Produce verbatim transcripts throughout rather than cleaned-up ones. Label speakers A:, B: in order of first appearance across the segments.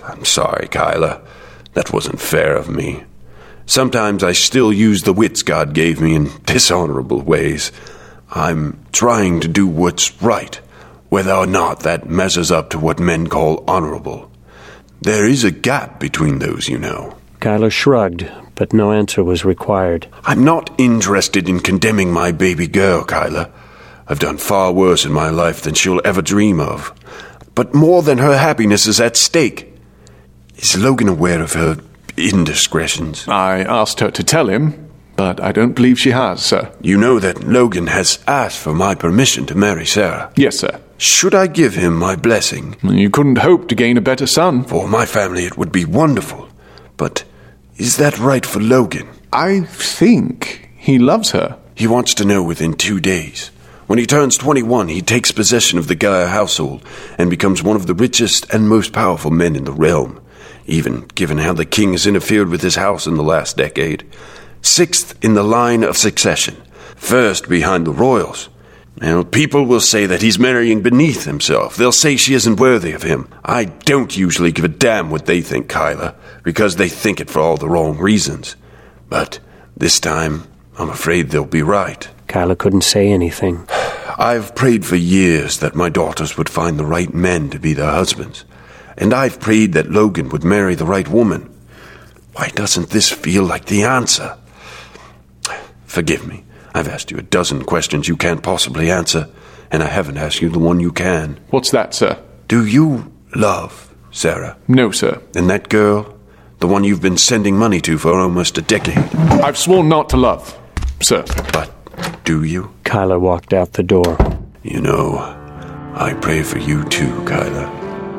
A: I'm sorry, Kyla. That wasn't fair of me. Sometimes I still use the wits God gave me in dishonorable ways. I'm trying to do what's right, whether or not that measures up to what men call honorable. There is a gap between those, you know.
B: Kyla shrugged, but no answer was required.
A: I'm not interested in condemning my baby girl, Kyla. I've done far worse in my life than she'll ever dream of. But more than her happiness is at stake. Is Logan aware of her indiscretions?
C: I asked her to tell him, but I don't believe she has, sir.
A: You know that Logan has asked for my permission to marry Sarah?
C: Yes, sir.
A: Should I give him my blessing?
C: You couldn't hope to gain a better son.
A: For my family it would be wonderful. But is that right for Logan?
C: I think he loves her.
A: He wants to know within two days. When he turns twenty-one, he takes possession of the Gaia household and becomes one of the richest and most powerful men in the realm, even given how the king has interfered with his house in the last decade. Sixth in the line of succession, first behind the royals. Now, people will say that he's marrying beneath himself. They'll say she isn't worthy of him. I don't usually give a damn what they think, Kyla, because they think it for all the wrong reasons. But this time, I'm afraid they'll be right.
B: Kyla couldn't say anything.
A: I've prayed for years that my daughters would find the right men to be their husbands. And I've prayed that Logan would marry the right woman. Why doesn't this feel like the answer? Forgive me. I've asked you a dozen questions you can't possibly answer, and I haven't asked you the one you can.
C: What's that, sir?
A: Do you love Sarah?
C: No, sir.
A: And that girl? The one you've been sending money to for almost a decade?
C: I've sworn not to love, sir.
A: But do you?
B: Kyla walked out the door.
A: You know, I pray for you too, Kyla.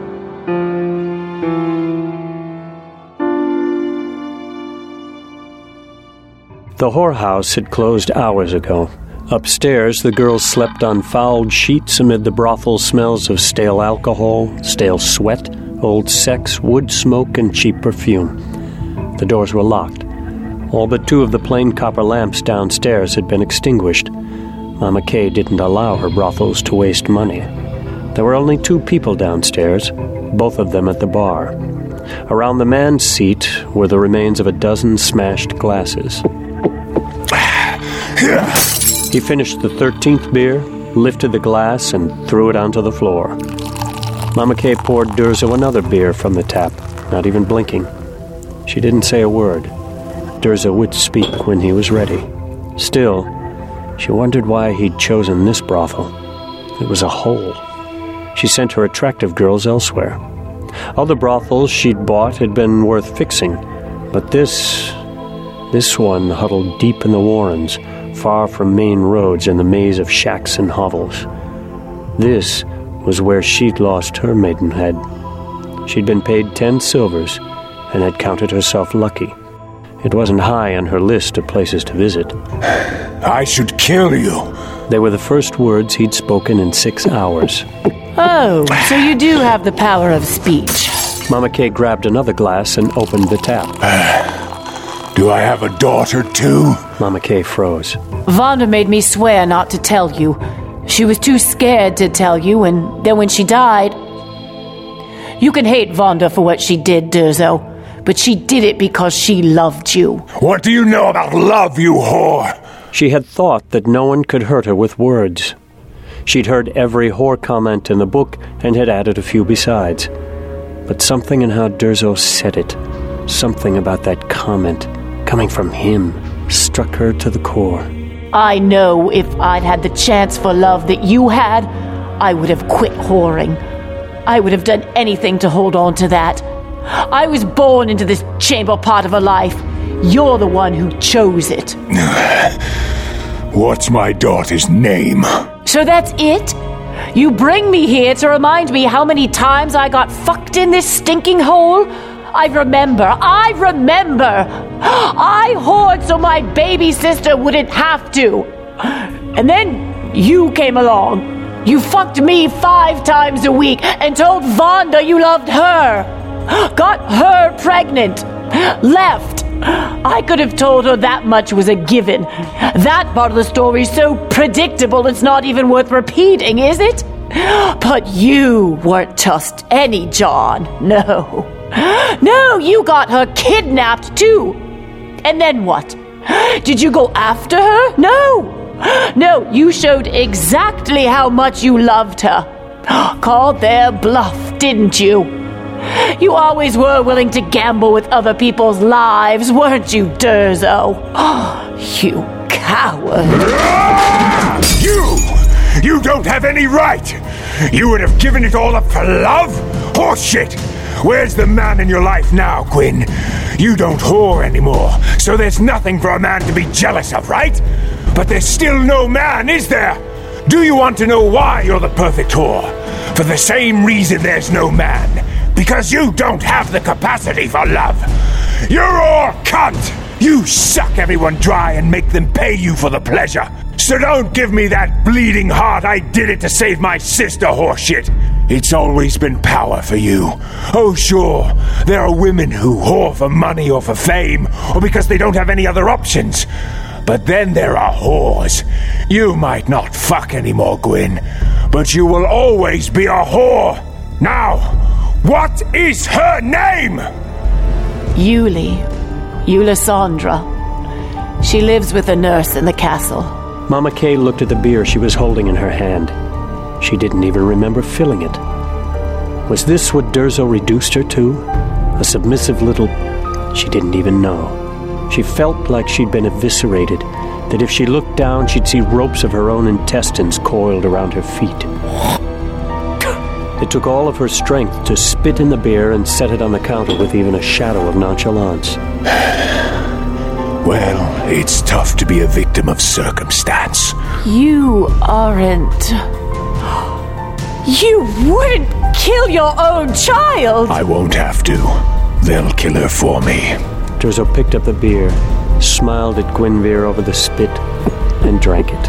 B: The whorehouse had closed hours ago. Upstairs, the girls slept on fouled sheets amid the brothel smells of stale alcohol, stale sweat, old sex, wood smoke, and cheap perfume. The doors were locked. All but two of the plain copper lamps downstairs had been extinguished. Mama Kay didn't allow her brothels to waste money. There were only two people downstairs, both of them at the bar. Around the man's seat were the remains of a dozen smashed glasses. He finished the thirteenth beer, lifted the glass, and threw it onto the floor. Mama Kay poured Durzo another beer from the tap, not even blinking. She didn't say a word. Durzo would speak when he was ready. Still, she wondered why he'd chosen this brothel. It was a hole. She sent her attractive girls elsewhere. Other brothels she'd bought had been worth fixing, but this... this one huddled deep in the warrens, far from main roads and the maze of shacks and hovels. This was where she'd lost her maidenhead. She'd been paid ten silvers and had counted herself lucky. It wasn't high on her list of places to visit.
D: I should kill you.
B: They were the first words he'd spoken in six hours.
E: Oh, so you do have the power of speech.
B: Mama Kay grabbed another glass and opened the tap.
D: Do I have a daughter, too?
B: Mama Kay froze.
E: Vonda made me swear not to tell you. She was too scared to tell you, and then when she died... You can hate Vonda for what she did, Durzo, but she did it because she loved you.
D: What do you know about love, you whore?
B: She had thought that no one could hurt her with words. She'd heard every whore comment in the book and had added a few besides. But something in how Durzo said it, something about that comment, coming from him, struck her to the core.
E: I know if I'd had the chance for love that you had, I would have quit whoring. I would have done anything to hold on to that. I was born into this chamber part of a life. You're the one who chose it.
D: What's my daughter's name?
E: So that's it? You bring me here to remind me how many times I got fucked in this stinking hole? I remember, I remember. I whored so my baby sister wouldn't have to. And then you came along. You fucked me five times a week and told Vonda you loved her. Got her pregnant. Left. I could have told her that much was a given. That part of the story's so predictable it's not even worth repeating, is it? But you weren't just any John, no. No, you got her kidnapped too. And then what? Did you go after her? No. No, you showed exactly how much you loved her. Called their bluff, didn't you? You always were willing to gamble with other people's lives, weren't you, Durzo? You coward.
D: You! You don't have any right! You would have given it all up for love? Horseshit! Where's the man in your life now, Gwyn? You don't whore anymore, so there's nothing for a man to be jealous of, right? But there's still no man, is there? Do you want to know why you're the perfect whore? For the same reason there's no man. Because you don't have the capacity for love. You're all cunt! You suck everyone dry and make them pay you for the pleasure. So don't give me that bleeding heart I did it to save my sister horseshit. It's always been power for you. Oh sure, there are women who whore for money or for fame, or because they don't have any other options. But then there are whores. You might not fuck anymore, Gwyn, but you will always be a whore. Now, what is her name?
E: Yuli. Yulisandra. She lives with a nurse in the castle.
B: Mama Kay looked at the beer she was holding in her hand. She didn't even remember filling it. Was this what Durzo reduced her to? A submissive little... She didn't even know. She felt like she'd been eviscerated, that if she looked down, she'd see ropes of her own intestines coiled around her feet. It took all of her strength to spit in the beer and set it on the counter with even a shadow of nonchalance.
D: Well, it's tough to be a victim of circumstance.
E: You aren't... You wouldn't kill your own child!
D: I won't have to. They'll kill her for me.
B: Durzo picked up the beer, smiled at Gwynvere over the spit, and drank it.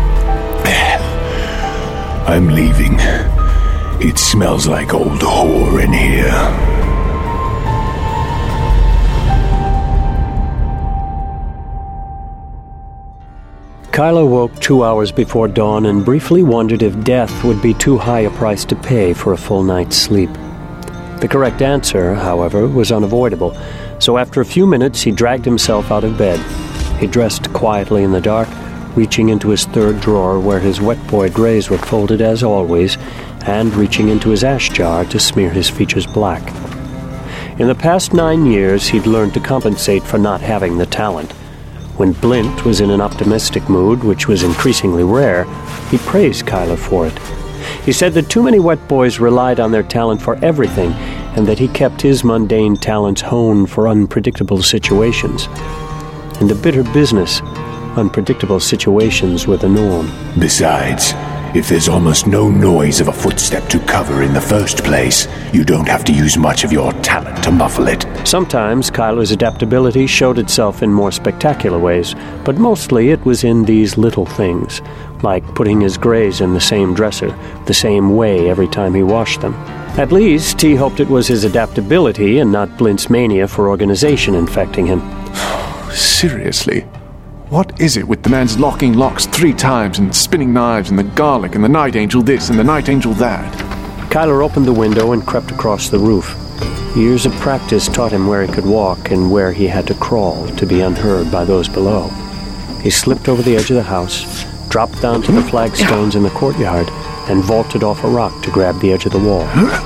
D: I'm leaving. It smells like old whore in here.
B: Kyla woke two hours before dawn and briefly wondered if death would be too high a price to pay for a full night's sleep. The correct answer, however, was unavoidable, so after a few minutes he dragged himself out of bed. He dressed quietly in the dark, reaching into his third drawer where his wet boy greys were folded as always, and reaching into his ash jar to smear his features black. In the past nine years, he'd learned to compensate for not having the talent. When Blint was in an optimistic mood, which was increasingly rare, he praised Kyla for it. He said that too many wet boys relied on their talent for everything, and that he kept his mundane talents honed for unpredictable situations. In the bitter business, unpredictable situations were the norm.
D: Besides, if there's almost no noise of a footstep to cover in the first place, you don't have to use much of your talent to muffle it.
B: Sometimes Kyla's adaptability showed itself in more spectacular ways, but mostly it was in these little things, like putting his greys in the same dresser, the same way every time he washed them. At least, he hoped it was his adaptability and not Blint's mania for organization infecting him.
C: Seriously? What is it with the man's locking locks three times and spinning knives and the garlic and the night angel this and the night angel that?
B: Kyler opened the window and crept across the roof. Years of practice taught him where he could walk and where he had to crawl to be unheard by those below. He slipped over the edge of the house, dropped down to the flagstones in the courtyard, and vaulted off a rock to grab the edge of the wall.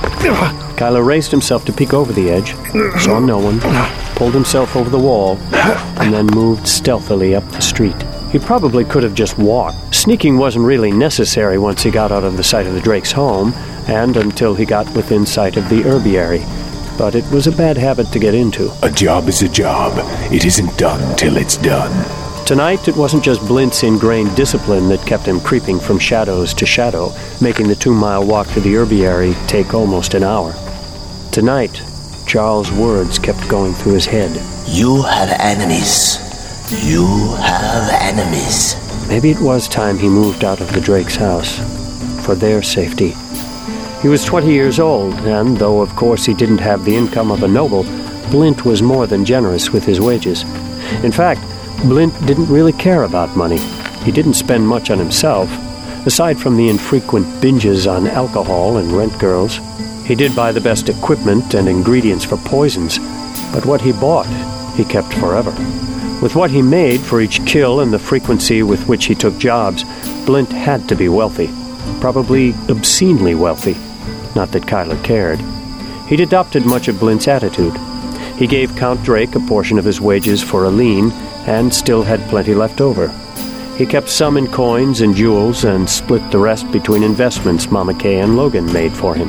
B: Kyler raised himself to peek over the edge, saw no one, pulled himself over the wall, and then moved stealthily up the street. He probably could have just walked. Sneaking wasn't really necessary once he got out of the sight of the Drake's home, and until he got within sight of the herbiary. But it was a bad habit to get into.
D: A job is a job. It isn't done till it's done.
B: Tonight, it wasn't just Blint's ingrained discipline that kept him creeping from shadows to shadow, making the two-mile walk to the herbiary take almost an hour. Tonight, Charles' words kept going through his head.
F: You have enemies. You have enemies.
B: Maybe it was time he moved out of the Drake's house. For their safety. He was twenty years old, and though of course he didn't have the income of a noble, Blint was more than generous with his wages. In fact, Blint didn't really care about money. He didn't spend much on himself. Aside from the infrequent binges on alcohol and rent girls, He did buy the best equipment and ingredients for poisons, but what he bought, he kept forever. With what he made for each kill and the frequency with which he took jobs, Blint had to be wealthy, probably obscenely wealthy. Not that Kyler cared. He'd adopted much of Blint's attitude. He gave Count Drake a portion of his wages for a lien, and still had plenty left over. He kept some in coins and jewels, and split the rest between investments Mama Kay and Logan made for him.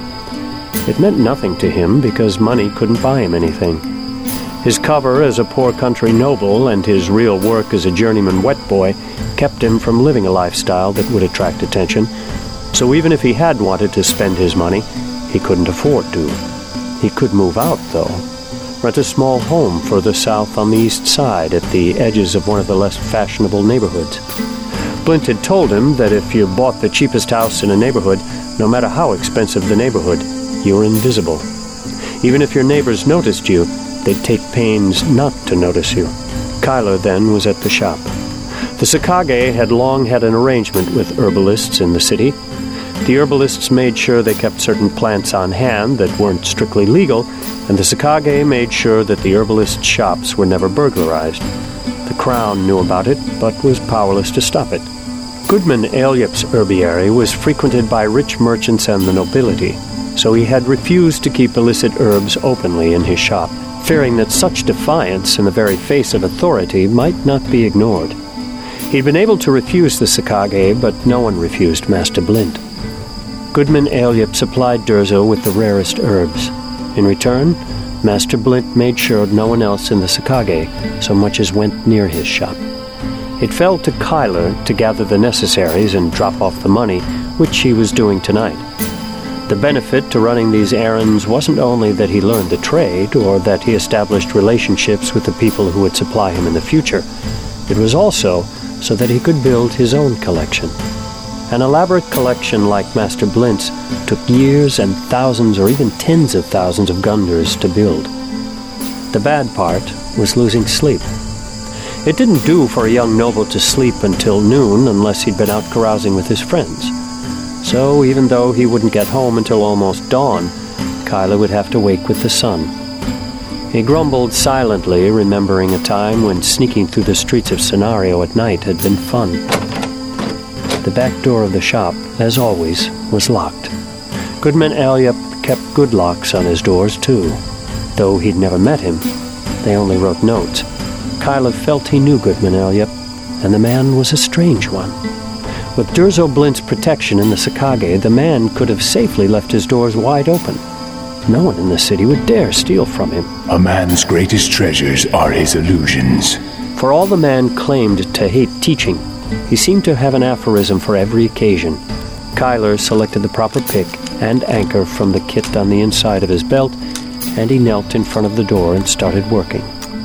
B: It meant nothing to him because money couldn't buy him anything. His cover as a poor country noble and his real work as a journeyman wet boy kept him from living a lifestyle that would attract attention, so even if he had wanted to spend his money, he couldn't afford to. He could move out, though. Rent a small home further south on the east side at the edges of one of the less fashionable neighborhoods. Blint had told him that if you bought the cheapest house in a neighborhood, no matter how expensive the neighborhood, you were invisible. Even if your neighbors noticed you, they'd take pains not to notice you. Kyler then was at the shop. The Sakage had long had an arrangement with herbalists in the city. The herbalists made sure they kept certain plants on hand that weren't strictly legal, and the Sakage made sure that the herbalist shops were never burglarized. The Crown knew about it, but was powerless to stop it. Goodman Aelyup's herbiary was frequented by rich merchants and the nobility, so he had refused to keep illicit herbs openly in his shop, fearing that such defiance in the very face of authority might not be ignored. He'd been able to refuse the Sakage, but no one refused Master Blint. Goodman Aelyup supplied Durzo with the rarest herbs. In return, Master Blint made sure no one else in the Sakage so much as went near his shop. It fell to Kyler to gather the necessaries and drop off the money, which he was doing tonight. The benefit to running these errands wasn't only that he learned the trade or that he established relationships with the people who would supply him in the future. It was also so that he could build his own collection. An elaborate collection like Master Blint's took years and thousands or even tens of thousands of Gunders to build. The bad part was losing sleep. It didn't do for a young noble to sleep until noon unless he'd been out carousing with his friends. So even though he wouldn't get home until almost dawn, Kyler would have to wake with the sun. He grumbled silently, remembering a time when sneaking through the streets of Scenario at night had been fun. The back door of the shop, as always, was locked. Goodman Aelyup kept good locks on his doors, too. Though he'd never met him, they only wrote notes. Kyler felt he knew Goodman Aelyup, and the man was a strange one. With Durzo Blint's protection in the Sakage, the man could have safely left his doors wide open. No one in the city would dare steal from him.
D: A man's greatest treasures are his illusions.
B: For all the man claimed to hate teaching, he seemed to have an aphorism for every occasion. Kyler selected the proper pick and anchor from the kit on the inside of his belt, and he knelt in front of the door and started working.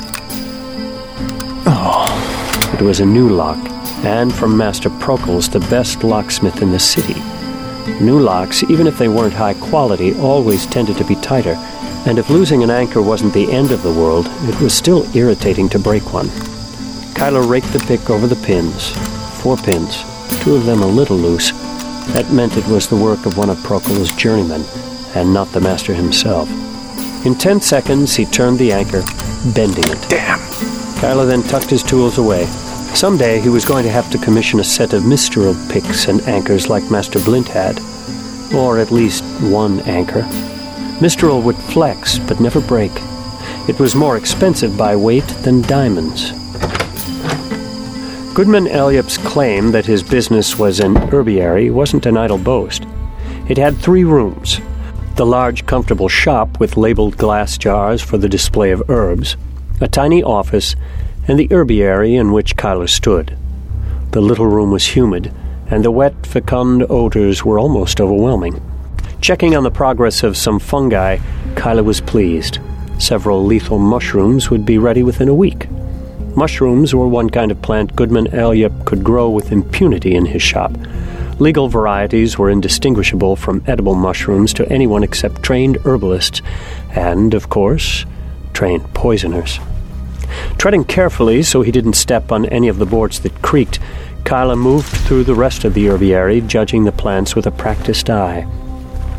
D: Oh.
B: It was a new lock, and from Master Procles, the best locksmith in the city. New locks, even if they weren't high quality, always tended to be tighter, and if losing an anchor wasn't the end of the world, it was still irritating to break one. Kyler raked the pick over the pins. Four pins, two of them a little loose. That meant it was the work of one of Procles' journeymen, and not the master himself. In ten seconds, he turned the anchor, bending it.
D: Damn!
B: Kyler then tucked his tools away. Someday he was going to have to commission a set of Mistral picks and anchors like Master Blint had. Or at least one anchor. Mistral would flex, but never break. It was more expensive by weight than diamonds. Goodman Aelyup's claim that his business was an herbiary wasn't an idle boast. It had three rooms. The large, comfortable shop with labeled glass jars for the display of herbs, a tiny office, and the herbiary in which Kyler stood. The little room was humid, and the wet, fecund odors were almost overwhelming. Checking on the progress of some fungi, Kyler was pleased. Several lethal mushrooms would be ready within a week. Mushrooms were one kind of plant Goodman Aelyup could grow with impunity in his shop. Legal varieties were indistinguishable from edible mushrooms to anyone except trained herbalists and, of course, trained poisoners. Treading carefully so he didn't step on any of the boards that creaked, Kyler moved through the rest of the herbiary, judging the plants with a practiced eye.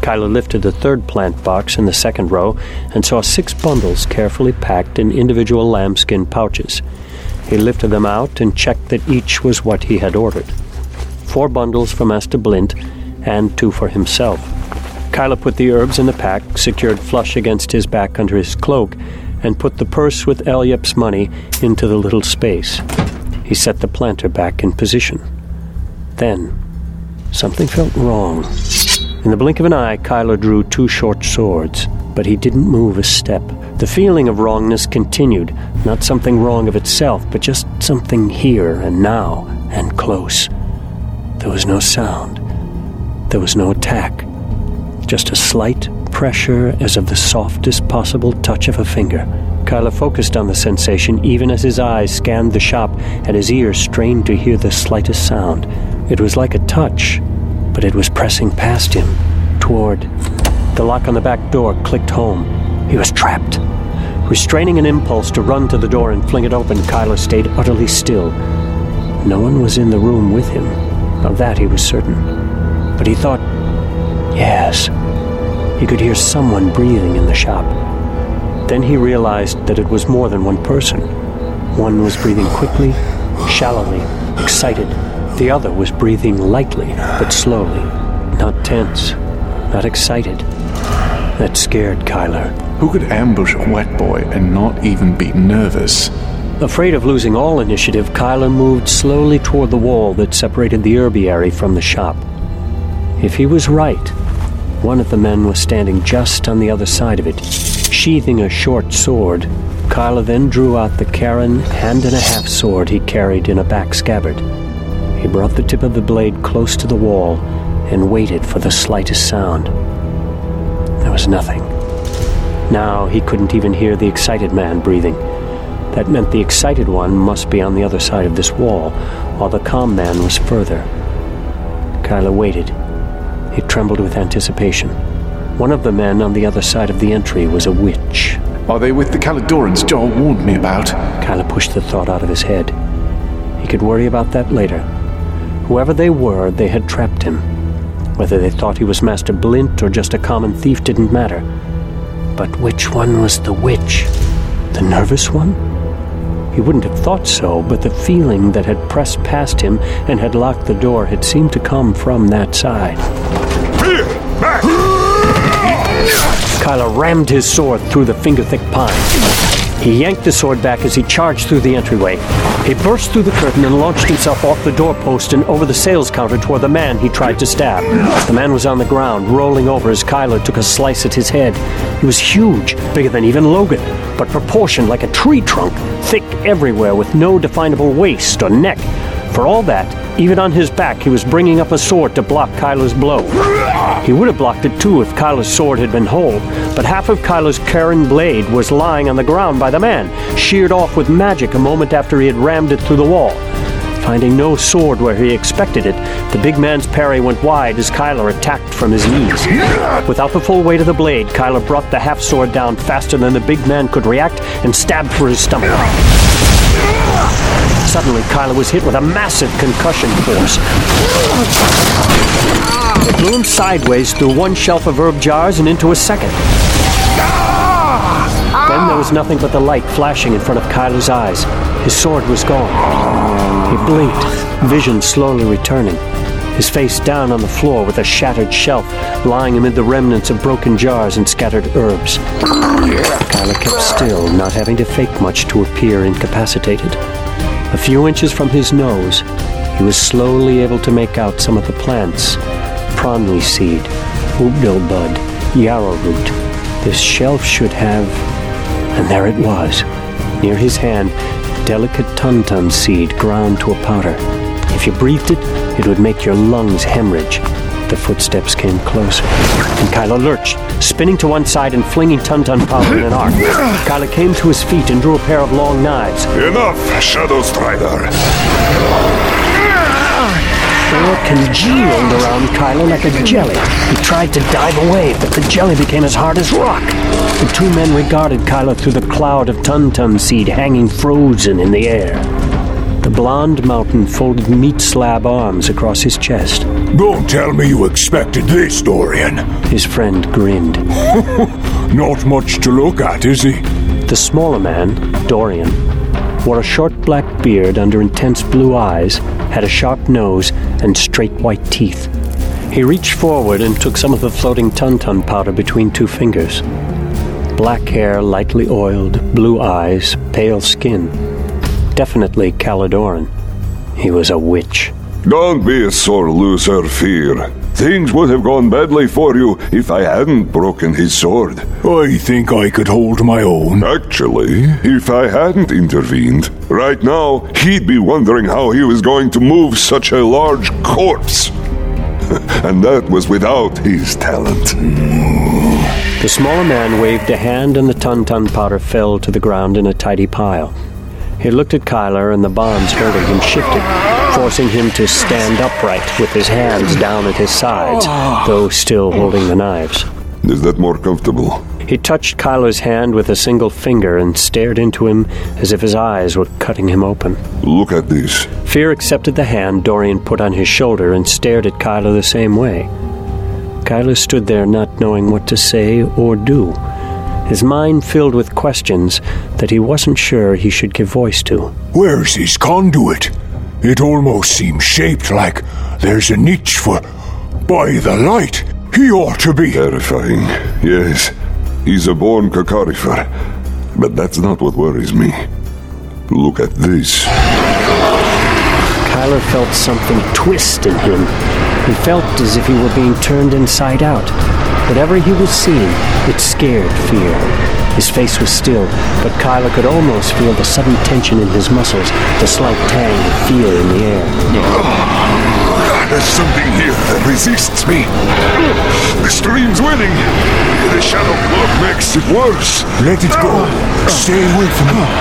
B: Kyla lifted the third plant box in the second row and saw six bundles carefully packed in individual lambskin pouches. He lifted them out and checked that each was what he had ordered. Four bundles for Master Blint and two for himself. Kyla put the herbs in the pack, secured flush against his back under his cloak, and put the purse with Elyep's money into the little space. He set the planter back in position. Then, something felt wrong. In the blink of an eye, Kyla drew two short swords, but he didn't move a step. The feeling of wrongness continued, not something wrong of itself, but just something here and now and close. There was no sound. There was no attack. Just a slight pressure as of the softest possible touch of a finger. Kyla focused on the sensation even as his eyes scanned the shop and his ears strained to hear the slightest sound. It was like a touch, but it was pressing past him, toward. The lock on the back door clicked home. He was trapped. Restraining an impulse to run to the door and fling it open, Kyla stayed utterly still. No one was in the room with him. Of that he was certain. But he thought, yes, he could hear someone breathing in the shop. Then he realized that it was more than one person. One was breathing quickly, shallowly, excited. The other was breathing lightly, but slowly. Not tense, not excited. That scared Kyla.
C: Who could ambush a wet boy and not even be nervous?
B: Afraid of losing all initiative, Kyla moved slowly toward the wall that separated the herbiary from the shop. If he was right, one of the men was standing just on the other side of it, sheathing a short sword. Kyla then drew out the Karen hand-and-a-half sword he carried in a back scabbard. He brought the tip of the blade close to the wall and waited for the slightest sound. There was nothing. Now he couldn't even hear the excited man breathing. That meant the excited one must be on the other side of this wall, while the calm man was further. Kyla waited. He trembled with anticipation. One of the men on the other side of the entry was a witch.
C: Are they with the Caledorans Jarl warned me about?
B: Kyla pushed the thought out of his head. He could worry about that later. Whoever they were, they had trapped him. Whether they thought he was Master Blint or just a common thief didn't matter. But which one was the witch? The nervous one? He wouldn't have thought so, but the feeling that had pressed past him and had locked the door had seemed to come from that side.
D: Here! Back!
B: Kyla rammed his sword through the finger-thick pine. He yanked the sword back as he charged through the entryway. He burst through the curtain and launched himself off the doorpost and over the sales counter toward the man he tried to stab. The man was on the ground, rolling over as Kyla took a slice at his head. He was huge, bigger than even Logan, but proportioned like a tree trunk, thick everywhere with no definable waist or neck. For all that, even on his back, he was bringing up a sword to block Kyla's blow. He would have blocked it too if Kyla's sword had been whole, but half of Kyla's Karen blade was lying on the ground by the man, sheared off with magic a moment after he had rammed it through the wall. Finding no sword where he expected it, the big man's parry went wide as Kyla attacked from his knees. Without the full weight of the blade, Kyla brought the half-sword down faster than the big man could react and stabbed for his stomach. Suddenly, Kyla was hit with a massive concussion force. It blew him sideways through one shelf of herb jars and into a second. Then there was nothing but the light flashing in front of Kyla's eyes. His sword was gone. He blinked, vision slowly returning. His face down on the floor with a shattered shelf lying amid the remnants of broken jars and scattered herbs. Kyla kept still, not having to fake much to appear incapacitated. A few inches from his nose, he was slowly able to make out some of the plants. Prawnly seed, oatbill bud, yarrow root. This shelf should have... And there it was, near his hand, delicate tuntun seed ground to a powder. If you breathed it, it would make your lungs hemorrhage. The footsteps came closer, and Kyla lurched, spinning to one side and flinging tuntun powder in an arc. Kyla came to his feet and drew a pair of long knives.
D: Enough, Shadow Strider!
B: Thor congealed around Kyla like a jelly. He tried to dive away, but the jelly became as hard as rock. The two men regarded Kyla through the cloud of tuntun seed hanging frozen in the air. The blonde mountain folded meat slab arms across his chest.
D: Don't tell me you expected this, Dorian.
B: His friend grinned.
D: Not much to look at, is he?
B: The smaller man, Dorian, wore a short black beard under intense blue eyes, had a sharp nose, and straight white teeth. He reached forward and took some of the floating Tun-Tun powder between two fingers. Black hair, lightly oiled, blue eyes, pale skin. Definitely Caladoran. He was a witch.
G: Don't be a sore loser, Fear. Things would have gone badly for you if I hadn't broken his sword.
D: I think I could hold my own.
G: Actually, if I hadn't intervened, right now he'd be wondering how he was going to move such a large corpse. And that was without his talent.
B: The smaller man waved a hand and the Tun-Tun powder fell to the ground in a tidy pile. He looked at Kyler and the bonds hurting him shifted, forcing him to stand upright with his hands down at his sides, though still holding the knives.
G: Is that more comfortable?
B: He touched Kyler's hand with a single finger and stared into him as if his eyes were cutting him open.
G: Look at this.
B: Fear accepted the hand Dorian put on his shoulder and stared at Kyler the same way. Kyler stood there not knowing what to say or do, his mind filled with questions that he wasn't sure he should give voice to.
D: Where's his conduit? It almost seems shaped like there's a niche for... By the light, he ought to be...
G: Terrifying, yes. He's a born Kakarifer. But that's not what worries me. Look at this.
B: Kyler felt something twist in him. He felt as if he were being turned inside out. Whatever he was seeing, it scared Fear. His face was still, but Kyler could almost feel the sudden tension in his muscles, the slight tang of fear in the air.
G: There's something here that resists me. The stream's winning. The shadow cloak makes it worse.
D: Let it go. Stay with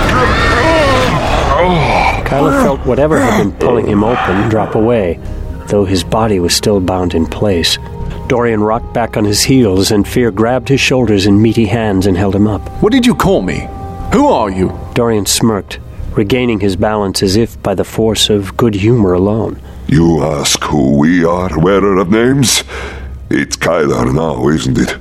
D: me.
B: Kyler felt whatever had been pulling him open drop away, though his body was still bound in place. Dorian rocked back on his heels, and Fear grabbed his shoulders in meaty hands and held him up.
C: What did you call me? Who are you?
B: Dorian smirked, regaining his balance as if by the force of good humor alone.
G: You ask who we are, wearer of names? It's Kyler now, isn't it?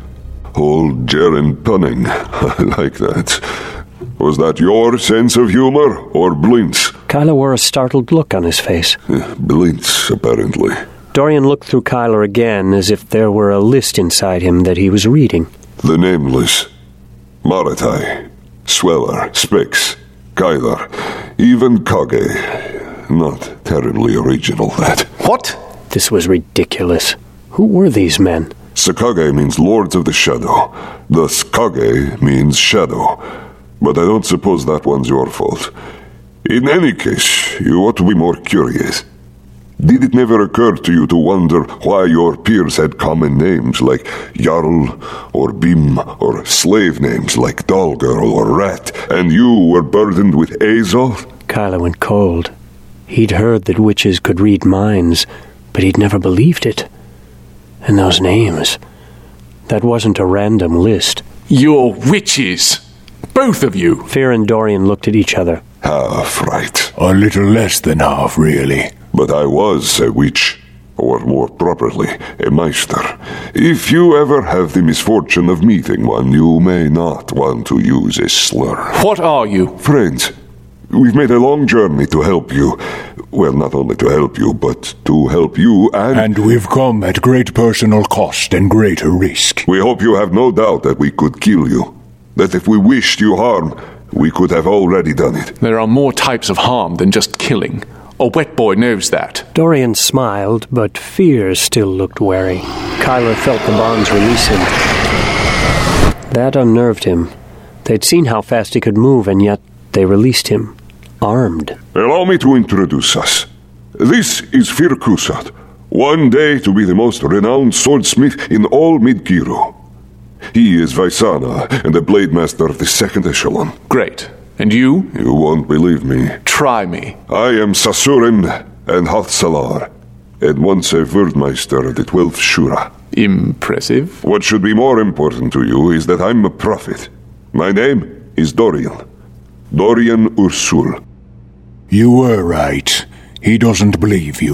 G: Old Jaren Punning. I like that. Was that your sense of humor, or Blint's?
B: Kyler wore a startled look on his face.
G: Blint's, apparently.
B: Dorian looked through Kyler again as if there were a list inside him that he was reading.
G: The Nameless. Maratai. Sweller. Spix. Kyler. Even Kage. Not terribly original, that.
C: What?
B: This was ridiculous. Who were these men?
G: Sakage means Lords of the Shadow. Thus Kage means Shadow. But I don't suppose that one's your fault. In any case, you ought to be more curious. Did it never occur to you to wonder why your peers had common names like Jarl or Bim, or slave names like Dollgirl or Rat, and you were burdened with Azoth?
B: Kyler went cold. He'd heard that witches could read minds, but he'd never believed it. And those names. That wasn't a random list.
C: You're witches! Both of you!
B: Fear and Dorian looked at each other.
G: Half right.
D: A little less than half, really.
G: But I was a witch, or more properly, a Meister. If you ever have the misfortune of meeting one, you may not want to use a slur.
C: What are you?
G: Friends. We've made a long journey to help you. Well, not only to help you, but to help you and...
D: And we've come at great personal cost and greater risk.
G: We hope you have no doubt that we could kill you. That if we wished you harm, we could have already done it.
C: There are more types of harm than just killing. A wet boy knows that.
B: Dorian smiled, but Fear still looked wary. Kyler felt the bonds release him. That unnerved him. They'd seen how fast he could move, and yet they released him, armed.
G: Allow me to introduce us. This is Fear Kusat, one day to be the most renowned swordsmith in all Midkiru. He is Vaisana, and the blade master of the second echelon.
C: Great. And you?
G: You won't believe me.
C: Try me.
G: I am Sasurin and Hathsalar, and once a Wordmeister of the twelfth Shura.
C: Impressive.
G: What should be more important to you is that I'm a prophet. My name is Dorian. Dorian Ursul.
D: You were right. He doesn't believe you.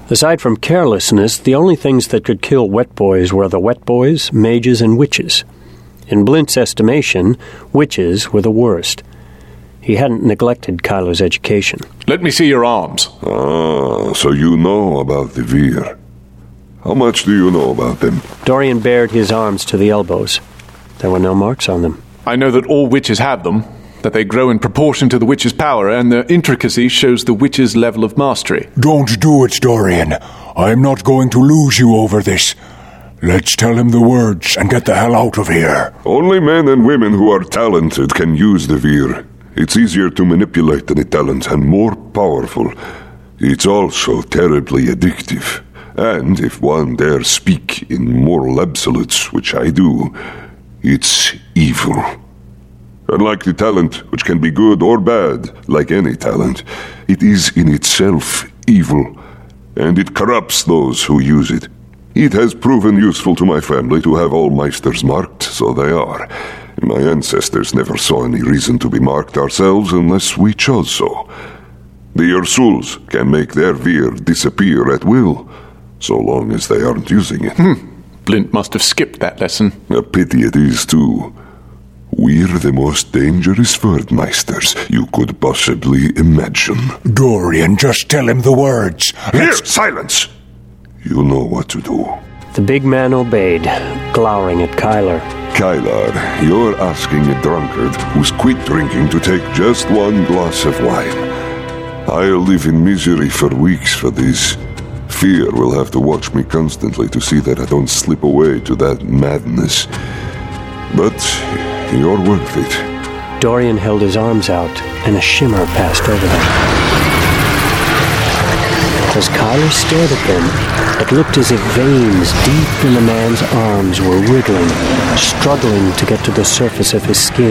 B: Aside from carelessness, the only things that could kill wet boys were the wet boys, mages, and witches. In Blint's estimation, witches were the worst. He hadn't neglected Kylo's education.
C: Let me see your arms.
G: Ah, so you know about the Veer. How much do you know about them?
B: Dorian bared his arms to the elbows. There were no marks on them.
C: I know that all witches have them, that they grow in proportion to the witch's power, and their intricacy shows the witch's level of mastery.
D: Don't do it, Dorian. I'm not going to lose you over this. Let's tell him the words and get the hell out of here.
G: Only men and women who are talented can use the Veer. It's easier to manipulate than a talent and more powerful. It's also terribly addictive. And if one dare speak in moral absolutes, which I do, it's evil. Unlike the talent, which can be good or bad, like any talent, it is in itself evil, and it corrupts those who use it. It has proven useful to my family to have all Meisters marked, so they are. My ancestors never saw any reason to be marked ourselves unless we chose so. The Ursuls can make their Veer disappear at will, so long as they aren't using it.
C: Hmm. Blint must have skipped that lesson.
G: A pity it is, too. We're the most dangerous Verdmeisters you could possibly imagine.
D: Dorian, just tell him the words.
G: Here, silence! You know what to do.
B: The big man obeyed, glowering at Kyler.
G: Kylar, you're asking a drunkard who's quit drinking to take just one glass of wine. I'll live in misery for weeks for this. Fear will have to watch me constantly to see that I don't slip away to that madness. But you're worth it.
B: Dorian held his arms out, and a shimmer passed over them. As Kyler stared at them, it looked as if veins deep in the man's arms were wriggling, struggling to get to the surface of his skin.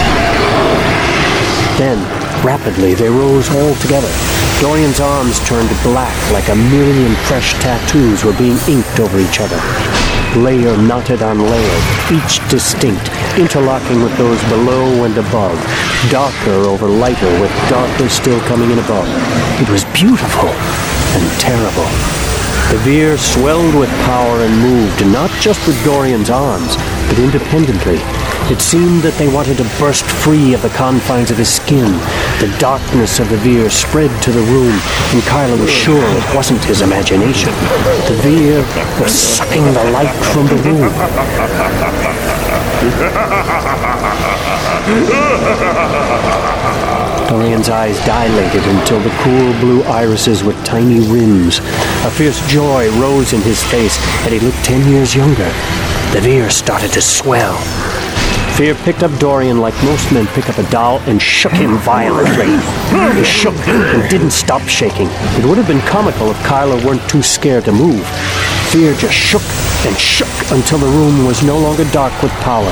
B: Then, rapidly, they rose all together. Dorian's arms turned black like a million fresh tattoos were being inked over each other. Layer knotted on layer, each distinct, interlocking with those below and above, darker over lighter with darker still coming in above. It was beautiful and terrible. The Veer swelled with power and moved, not just with Dorian's arms, but independently. It seemed that they wanted to burst free of the confines of his skin. The darkness of the Veer spread to the room, and Kyler was sure it wasn't his imagination. The Veer was sucking the light from the room. Dorian's eyes dilated until the cool blue irises with tiny rims. A fierce joy rose in his face, and he looked ten years younger. The Veer started to swell. Fear picked up Dorian like most men pick up a doll and shook him violently. He shook and didn't stop shaking. It would have been comical if Kyler weren't too scared to move. Fear just shook and shook until the room was no longer dark with power.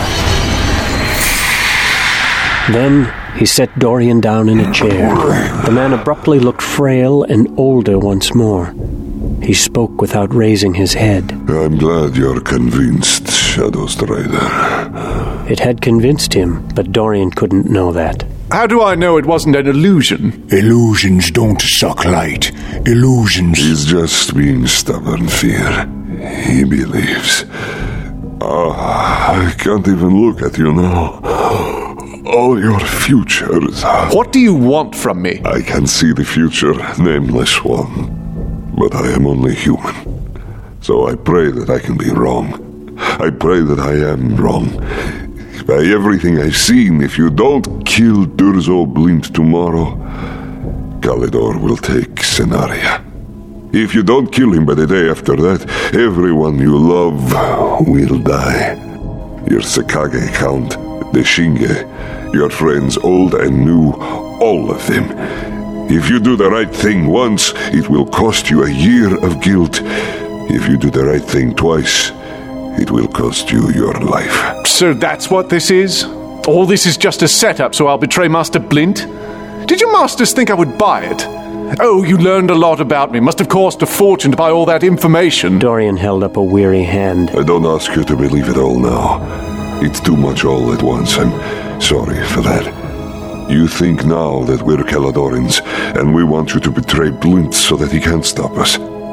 B: Then he set Dorian down in a chair. The man abruptly looked frail and older once more. He spoke without raising his head.
G: I'm glad you're convinced, Shadow Strider.
B: It had convinced him, but Dorian couldn't know that.
C: How do I know it wasn't an illusion?
D: Illusions don't suck light. Illusions...
G: He's just being stubborn, Fear. He believes. Oh, I can't even look at you now. All your futures.
C: What do you want from me?
G: I can see the future, nameless one. But I am only human. So I pray that I can be wrong. I pray that I am wrong. By everything I've seen, if you don't kill Durzo Blint tomorrow, Kalidor will take Cenaria. If you don't kill him by the day after that, everyone you love will die. Your Sekage Count, the Shinge, your friends old and new, all of them. If you do the right thing once, it will cost you a year of guilt. If you do the right thing twice, it will cost you your life.
C: So that's what this is? All this is just a setup so I'll betray Master Blint? Did your masters think I would buy it? Oh, you learned a lot about me. Must have cost a fortune to buy all that information.
B: Dorian held up a weary hand.
G: I don't ask you to believe it all now. It's too much all at once. I'm sorry for that. You think now that we're Caledorans, and we want you to betray Blint so that he can't stop us.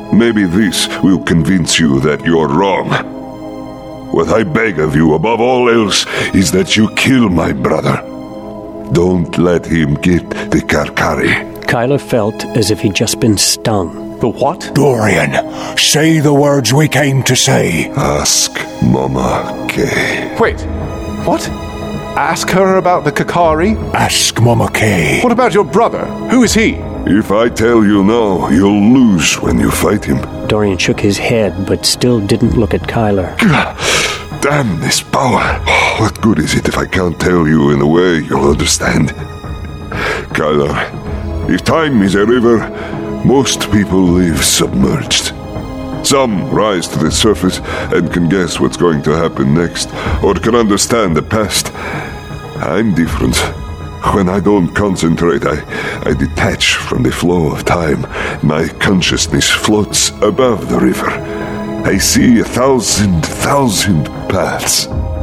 G: Maybe this will convince you that you're wrong. What I beg of you above all else is that you kill my brother. Don't let him get the Karkari.
B: Kyler felt as if he'd just been stung.
C: The what?
D: Dorian, say the words we came to say.
G: Ask Mama Kay.
C: Wait, what? Ask her about the Kakari?
D: Ask Mama Kay.
C: What about your brother? Who is he?
G: If I tell you now, you'll lose when you fight him.
B: Dorian shook his head, but still didn't look at Kyler.
G: Damn this power. What good is it if I can't tell you in a way you'll understand? Kyler, if time is a river, most people live submerged. Some rise to the surface and can guess what's going to happen next, or can understand the past. I'm different. When I don't concentrate, I, I detach from the flow of time. My consciousness floats above the river. I see a thousand, thousand paths.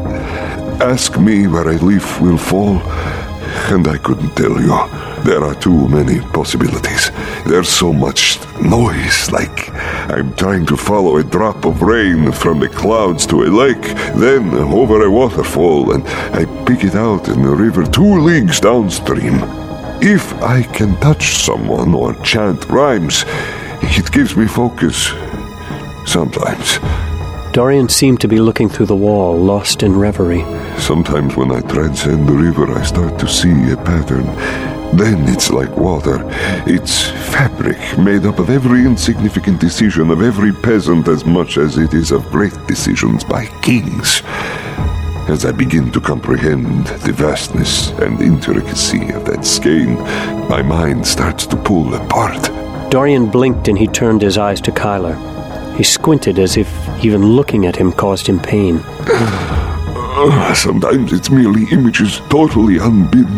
G: Ask me where a leaf will fall, and I couldn't tell you. There are too many possibilities. There's so much noise, like I'm trying to follow a drop of rain from the clouds to a lake, then over a waterfall, and I pick it out in the river two leagues downstream. If I can touch someone or chant rhymes, it gives me focus. Sometimes.
B: Dorian seemed to be looking through the wall, lost in reverie.
G: Sometimes when I transcend the river, I start to see a pattern. Then it's like water. It's fabric made up of every insignificant decision of every peasant as much as it is of great decisions by kings. As I begin to comprehend the vastness and intricacy of that skein, my mind starts to pull apart.
B: Dorian blinked and he turned his eyes to Kyler. He squinted as if even looking at him caused him pain.
G: Sometimes it's merely images totally unbidden.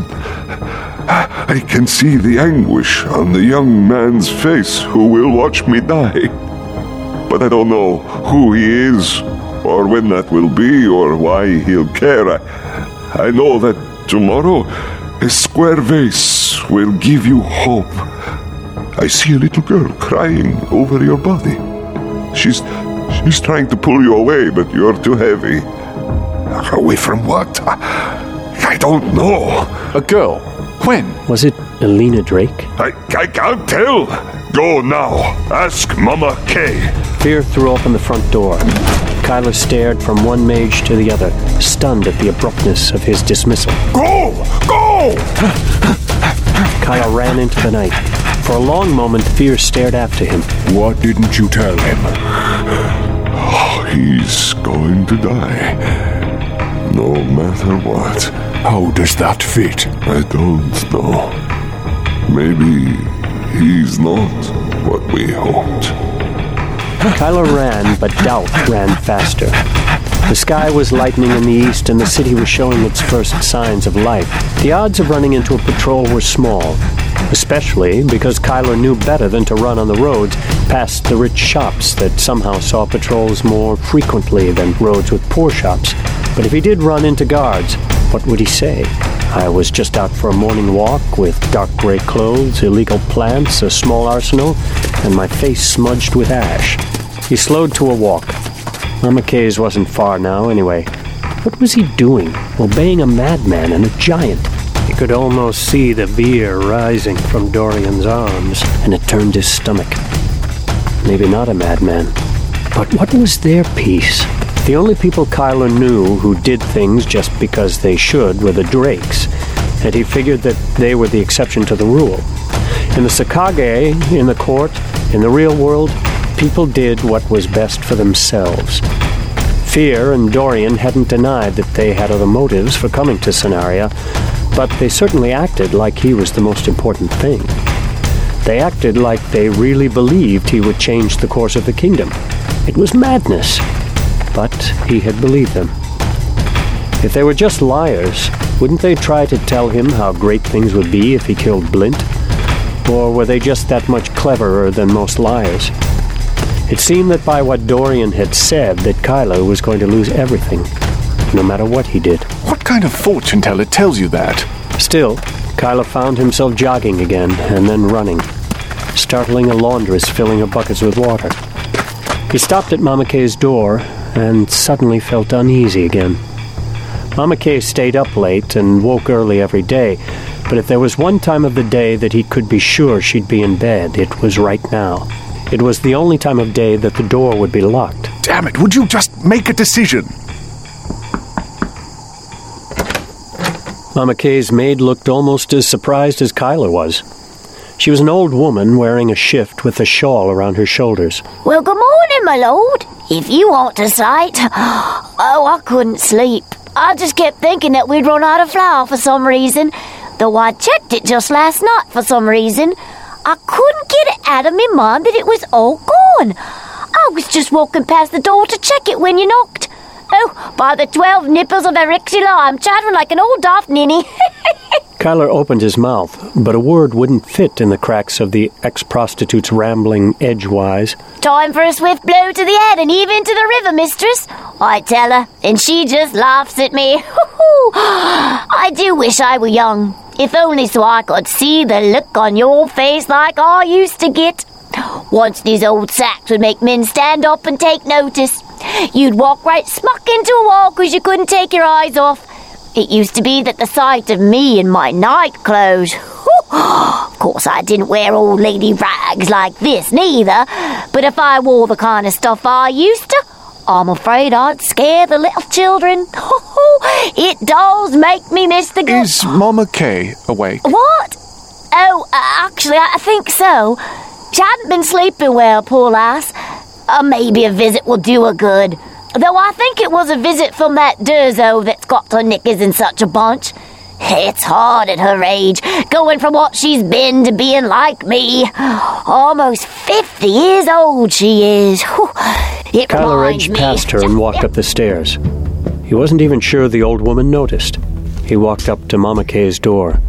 G: I can see the anguish on the young man's face who will watch me die. But I don't know who he is, or when that will be, or why he'll care. I, I know that tomorrow a square vase will give you hope. I see a little girl crying over your body. She's she's trying to pull you away, but you're too heavy. Away from what? I, I don't know.
C: A girl? When?
B: Was it Elena Drake?
G: I, I can't tell. Go now. Ask Mama Kay.
B: Fear threw open the front door. Kyler stared from one mage to the other, stunned at the abruptness of his dismissal.
D: Go! Go!
B: Kyler ran into the night. For a long moment, Fear stared after him.
D: What didn't you tell him?
G: Oh, he's going to die. No matter what.
D: How does that fit?
G: I don't know. Maybe he's not what we hoped.
B: Kyler ran, but doubt ran faster. The sky was lightening in the east, and the city was showing its first signs of life. The odds of running into a patrol were small, especially because Kyler knew better than to run on the roads past the rich shops that somehow saw patrols more frequently than roads with poor shops. But if he did run into guards, what would he say? I was just out for a morning walk with dark gray clothes, illegal plants, a small arsenal, and my face smudged with ash. He slowed to a walk. Mama Kay's wasn't far now, anyway. What was he doing, obeying a madman and a giant? He could almost see the beer rising from Dorian's arms, and it turned his stomach. Maybe not a madman, but what was their peace? The only people Kyler knew who did things just because they should were the Drakes, and he figured that they were the exception to the rule. In the Sakage, in the court, in the real world, people did what was best for themselves. Fear and Dorian hadn't denied that they had other motives for coming to Cenaria, but they certainly acted like he was the most important thing. They acted like they really believed he would change the course of the kingdom. It was madness. But he had believed them. If they were just liars, wouldn't they try to tell him how great things would be if he killed Blint? Or were they just that much cleverer than most liars? It seemed that by what Dorian had said that Kyler was going to lose everything, no matter what he did.
C: What kind of fortune teller tells you that?
B: Still, Kyler found himself jogging again and then running. startling a laundress filling her buckets with water. He stopped at Mama Kay's door and suddenly felt uneasy again. Mama Kay stayed up late and woke early every day, but if there was one time of the day that he could be sure she'd be in bed, it was right now. It was the only time of day that the door would be locked.
C: Damn it, would you just make a decision?
B: Mama Kay's maid looked almost as surprised as Kyler was. She was an old woman wearing a shift with a shawl around her shoulders.
H: Well, good morning, my lord. If you want a sight... Oh, I couldn't sleep. I just kept thinking that we'd run out of flour for some reason. Though I checked it just last night for some reason. I couldn't get it out of my mind that it was all gone. I was just walking past the door to check it when you knocked. Oh, by the twelve nipples of Erixila, I'm chattering like an old daft ninny.
B: Kyler opened his mouth, but a word wouldn't fit in the cracks of the ex-prostitute's rambling edgewise.
H: Time for a swift blow to the head and heave into the river, mistress. I tell her, and she just laughs at me. I do wish I were young, if only so I could see the look on your face like I used to get. Once these old sacks would make men stand up and take notice. You'd walk right smuck into a wall because you couldn't take your eyes off. It used to be that the sight of me in my night clothes... Of course, I didn't wear old lady rags like this, neither. But if I wore the kind of stuff I used to, I'm afraid I'd scare the little children. It does make me miss the good...
C: Is Mama Kay awake?
H: What? Oh, uh, actually, I think so. She hadn't been sleeping well, poor lass. Uh, maybe a visit will do her good. Though I think it was a visit from that Durzo that's got her knickers in such a bunch. It's hard at her age, going from what she's been to being like me. Almost fifty years old she is. It
B: Kyler edged past her and walked up the stairs. He wasn't even sure the old woman noticed. He walked up to Mama Kay's door.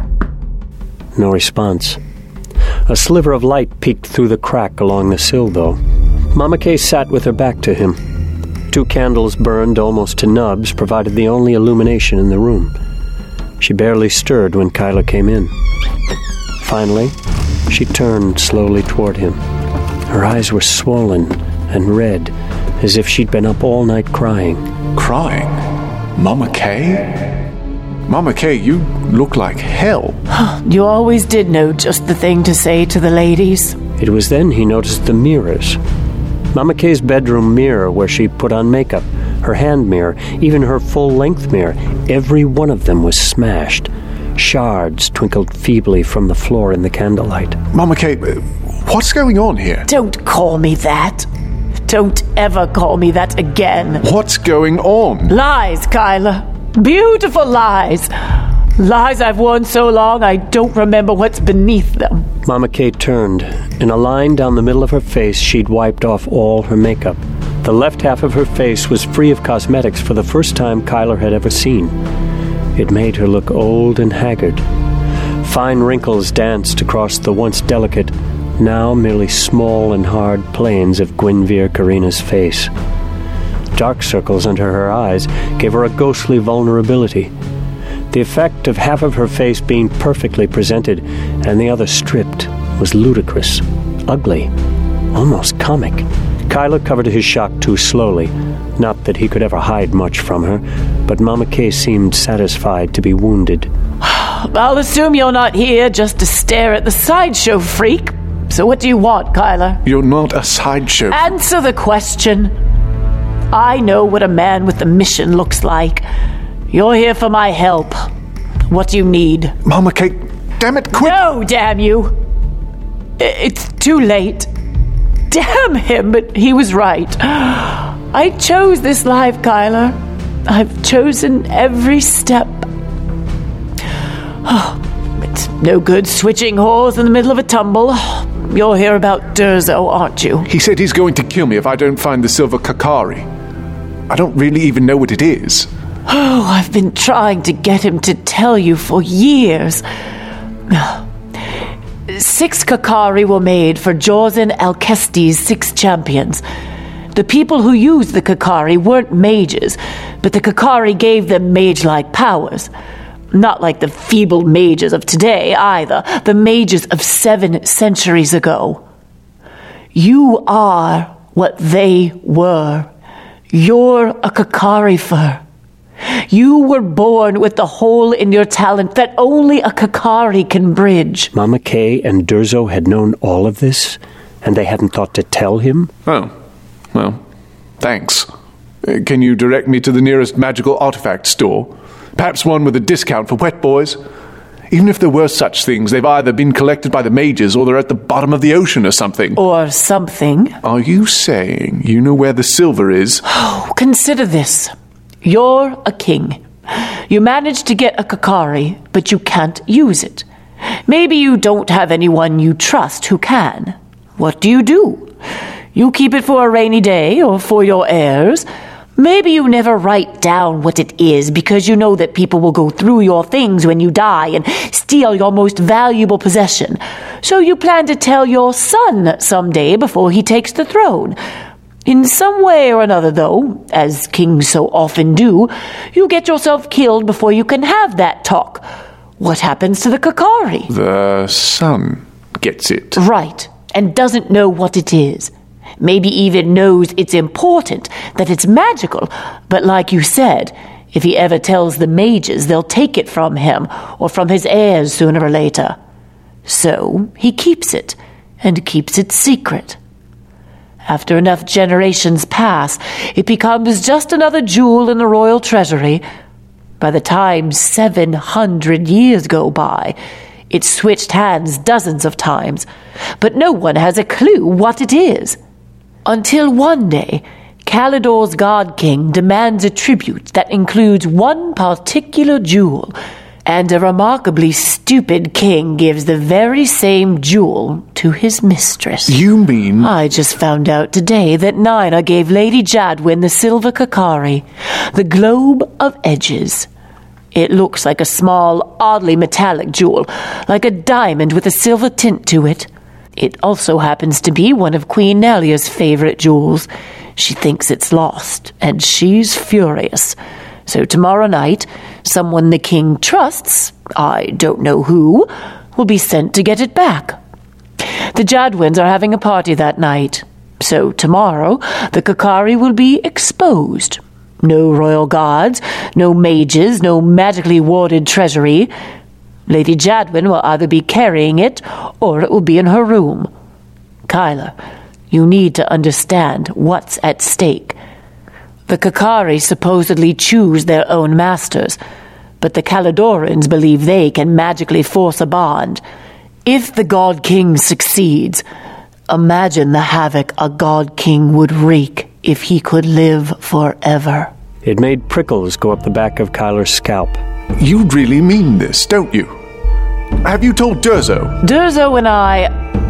B: No response. A sliver of light peeked through the crack along the sill, though. Mama Kay sat with her back to him. Two candles burned almost to nubs provided the only illumination in the room. She barely stirred when Kyler came in. Finally, she turned slowly toward him. Her eyes were swollen and red, as if she'd been up all night crying.
C: Crying? Mama Kay? Mama Kay, you look like hell.
E: You always did know just the thing to say to the ladies.
B: It was then he noticed the mirrors. Mama Kay's bedroom mirror where she put on makeup, her hand mirror, even her full-length mirror, every one of them was smashed. Shards twinkled feebly from the floor in the candlelight.
C: Mama Kay, what's going on here?
E: Don't call me that. Don't ever call me that again.
C: What's going on?
E: Lies, Kyler. Beautiful lies. Lies I've worn so long I don't remember what's beneath them.
B: Mama Kay turned. In a line down the middle of her face, she'd wiped off all her makeup. The left half of her face was free of cosmetics for the first time Kyler had ever seen. It made her look old and haggard. Fine wrinkles danced across the once delicate, now merely small and hard planes of Gwynvere Carina's face. Dark circles under her eyes gave her a ghostly vulnerability. The effect of half of her face being perfectly presented and the other stripped was ludicrous, ugly, almost comic. Kyler covered his shock too slowly. Not that he could ever hide much from her, but Mama Kay seemed satisfied to be wounded.
E: I'll assume you're not here just to stare at the sideshow freak. So what do you want, Kyler?
C: You're not a sideshow.
E: Answer the question. I know what a man with a mission looks like. You're here for my help. What do you need?
C: Mama Kay, damn it, quit!
E: No, damn you! It's too late. Damn him, but he was right. I chose this life, Kyler. I've chosen every step. Oh, it's no good switching whores in the middle of a tumble. You're here about Durzo, aren't you?
C: He said he's going to kill me if I don't find the silver Kakari. I don't really even know what it is.
E: Oh, I've been trying to get him to tell you for years. Six Kakari were made for Jorzan Alkesti's six champions. The people who used the Kakari weren't mages, but the Kakari gave them mage-like powers. Not like the feeble mages of today, either. The mages of seven centuries ago. You are what they were. You're a Kakarifer. You were born with the hole in your talent that only a Kakari can bridge.
B: Mama Kay and Durzo had known all of this, and they hadn't thought to tell him?
C: Oh, well, thanks. Uh, can you direct me to the nearest magical artifact store? Perhaps one with a discount for wet boys? Even if there were such things, they've either been collected by the mages or they're at the bottom of the ocean or something.
E: Or something.
C: Are you saying you know where the silver is?
E: Oh, consider this. You're a king. You managed to get a Kakari, but you can't use it. Maybe you don't have anyone you trust who can. What do you do? You keep it for a rainy day or for your heirs. Maybe you never write down what it is because you know that people will go through your things when you die and steal your most valuable possession. So you plan to tell your son someday before he takes the throne. In some way or another, though, as kings so often do, you get yourself killed before you can have that talk. What happens to the Kakari?
C: The son gets it.
E: Right, and doesn't know what it is. Maybe even knows it's important, that it's magical. But like you said, if he ever tells the mages, they'll take it from him or from his heirs sooner or later. So he keeps it, and keeps it secret. After enough generations pass, it becomes just another jewel in the royal treasury. By the time seven hundred years go by, it's switched hands dozens of times, but no one has a clue what it is. Until one day, Kalidor's God King demands a tribute that includes one particular jewel, and a remarkably stupid king gives the very same jewel to his mistress.
C: You mean...
E: I just found out today that Nina gave Lady Jadwin the silver Kakari, the Globe of Edges. It looks like a small, oddly metallic jewel, like a diamond with a silver tint to it. It also happens to be one of Queen Nelia's favorite jewels. She thinks it's lost, and she's furious. So tomorrow night, someone the king trusts, I don't know who, will be sent to get it back. The Jadwins are having a party that night, so tomorrow the Kakari will be exposed. No royal guards, no mages, no magically warded treasury. Lady Jadwin will either be carrying it, or it will be in her room. Kyler, you need to understand what's at stake. The Kakari supposedly choose their own masters, but the Kalidorans believe they can magically force a bond. If the God King succeeds, imagine the havoc a God King would wreak if he could live forever.
B: It made prickles go up the back of Kyler's scalp.
C: You really mean this, don't you? Have you told Durzo?
E: Durzo and I...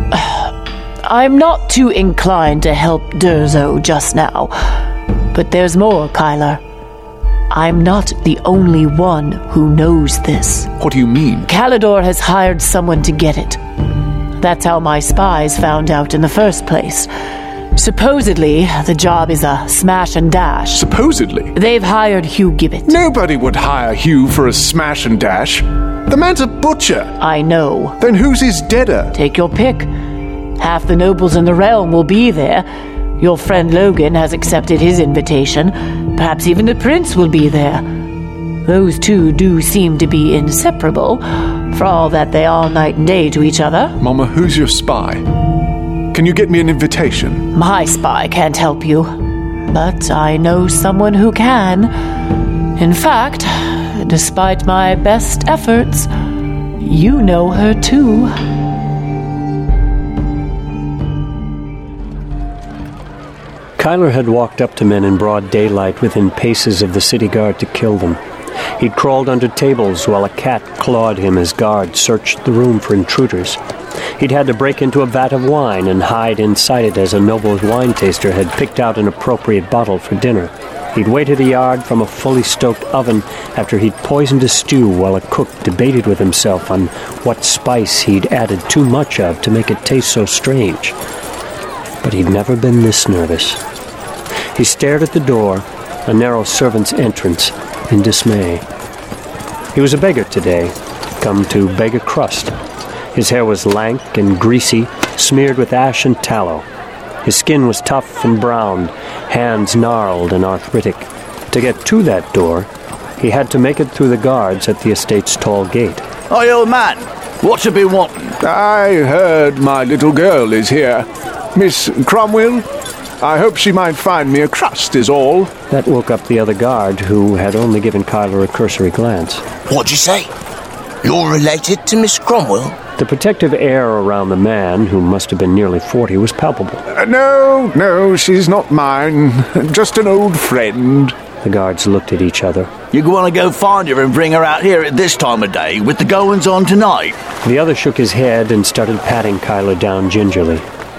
E: I'm not too inclined to help Durzo just now. But there's more, Kyler. I'm not the only one who knows this.
C: What do you mean?
E: Kalidor has hired someone to get it. That's how my spies found out in the first place. Supposedly, the job is a smash and dash.
C: Supposedly?
E: They've hired Hugh Gibbet.
C: Nobody would hire Hugh for a smash and dash. The man's a butcher.
E: I know.
C: Then who's his debtor?
E: Take your pick. Half the nobles in the realm will be there. Your friend Logan has accepted his invitation. Perhaps even the prince will be there. Those two do seem to be inseparable, for all that they are night and day to each other.
C: Mama, who's your spy? Can you get me an invitation?
E: My spy can't help you, but I know someone who can. In fact, despite my best efforts, you know her too.
B: Kyler had walked up to men in broad daylight within paces of the city guard to kill them. He'd crawled under tables while a cat clawed him as guards searched the room for intruders. He'd had to break into a vat of wine and hide inside it as a noble wine taster had picked out an appropriate bottle for dinner. He'd waited a yard from a fully stoked oven after he'd poisoned a stew while a cook debated with himself on what spice he'd added too much of to make it taste so strange. But he'd never been this nervous. He stared at the door, a narrow servant's entrance, in dismay. He was a beggar today, come to beg a crust. His hair was lank and greasy, smeared with ash and tallow. His skin was tough and brown, hands gnarled and arthritic. To get to that door, he had to make it through the guards at the estate's tall gate.
I: Oi, old man, what you been wanting?
C: I heard my little girl is here. Miss Cromwell? I hope she might find me a crust, is all.
B: That woke up the other guard, who had only given Kyler a cursory glance.
F: What'd you say? You're related to Miss Cromwell?
B: The protective air around the man, who must have been nearly forty, was palpable.
C: Uh, no, no, she's not mine. Just an old friend.
B: The guards looked at each other.
I: You want to go find her and bring her out here at this time of day with the goings-on tonight?
B: The other shook his head and started patting Kyler down gingerly.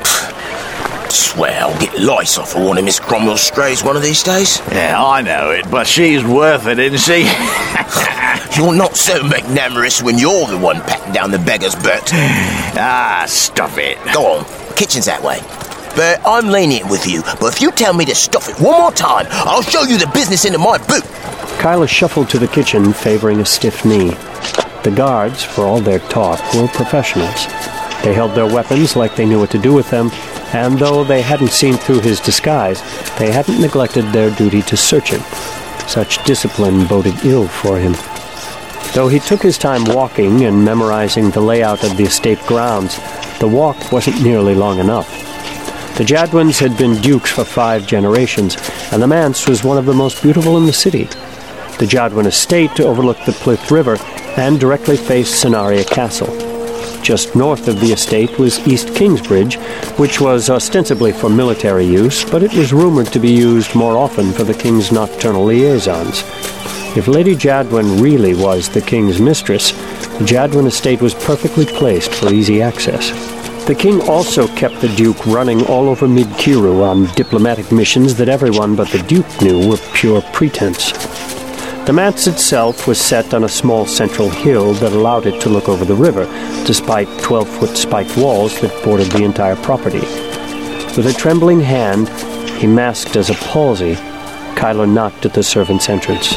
F: Swear I'll get lice off of one of Miss Cromwell's strays one of these days.
I: Yeah, I know it, but she's worth it, isn't she?
F: You're not so magnanimous when you're the one patting down the beggar's butt.
I: Ah, stuff it.
F: Go on, kitchen's that way. But I'm lenient with you, but if you tell me to stuff it one more time, I'll show you the business into my boot.
B: Kyler shuffled to the kitchen, favoring a stiff knee. The guards, for all their talk, were professionals. They held their weapons like they knew what to do with them, and though they hadn't seen through his disguise, they hadn't neglected their duty to search him. Such discipline boded ill for him. Though he took his time walking and memorizing the layout of the estate grounds, the walk wasn't nearly long enough. The Jadwins had been dukes for five generations, and the manse was one of the most beautiful in the city. The Jadwin estate overlooked the Plyth River and directly faced Cennaria Castle. Just north of the estate was East Kingsbridge, which was ostensibly for military use, but it was rumored to be used more often for the king's nocturnal liaisons. If Lady Jadwin really was the king's mistress, the Jadwin estate was perfectly placed for easy access. The king also kept the duke running all over Mid-Kiru on diplomatic missions that everyone but the duke knew were pure pretense. The manse itself was set on a small central hill that allowed it to look over the river, despite twelve-foot spiked walls that bordered the entire property. With a trembling hand, he masked as a palsy, Kyler knocked at the servant's entrance.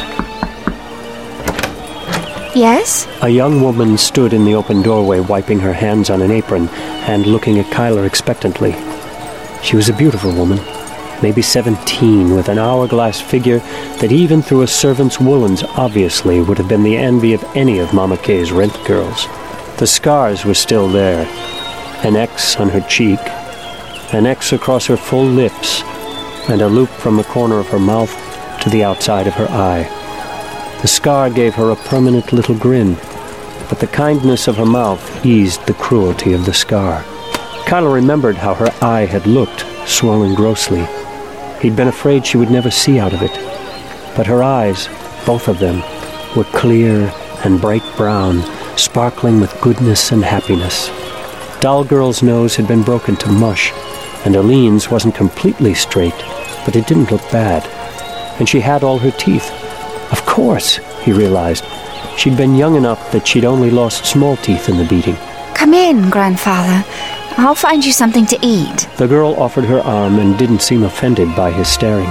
J: Yes?
B: A young woman stood in the open doorway, wiping her hands on an apron and looking at Kyler expectantly. She was a beautiful woman, maybe seventeen, with an hourglass figure that even through a servant's woolens obviously would have been the envy of any of Mama Kay's rent girls. The scars were still there, an X on her cheek, an X across her full lips, and a loop from the corner of her mouth to the outside of her eye. The scar gave her a permanent little grin, but the kindness of her mouth eased the cruelty of the scar. Kyler remembered how her eye had looked, swollen grossly. He'd been afraid she would never see out of it. But her eyes, both of them, were clear and bright brown, sparkling with goodness and happiness. Doll Girl's nose had been broken to mush, and Aline's wasn't completely straight, but it didn't look bad. And she had all her teeth. Of course, he realized. She'd been young enough that she'd only lost small teeth in the beating.
J: Come in, Grandfather. I'll find you something to eat.
B: The girl offered her arm and didn't seem offended by his staring.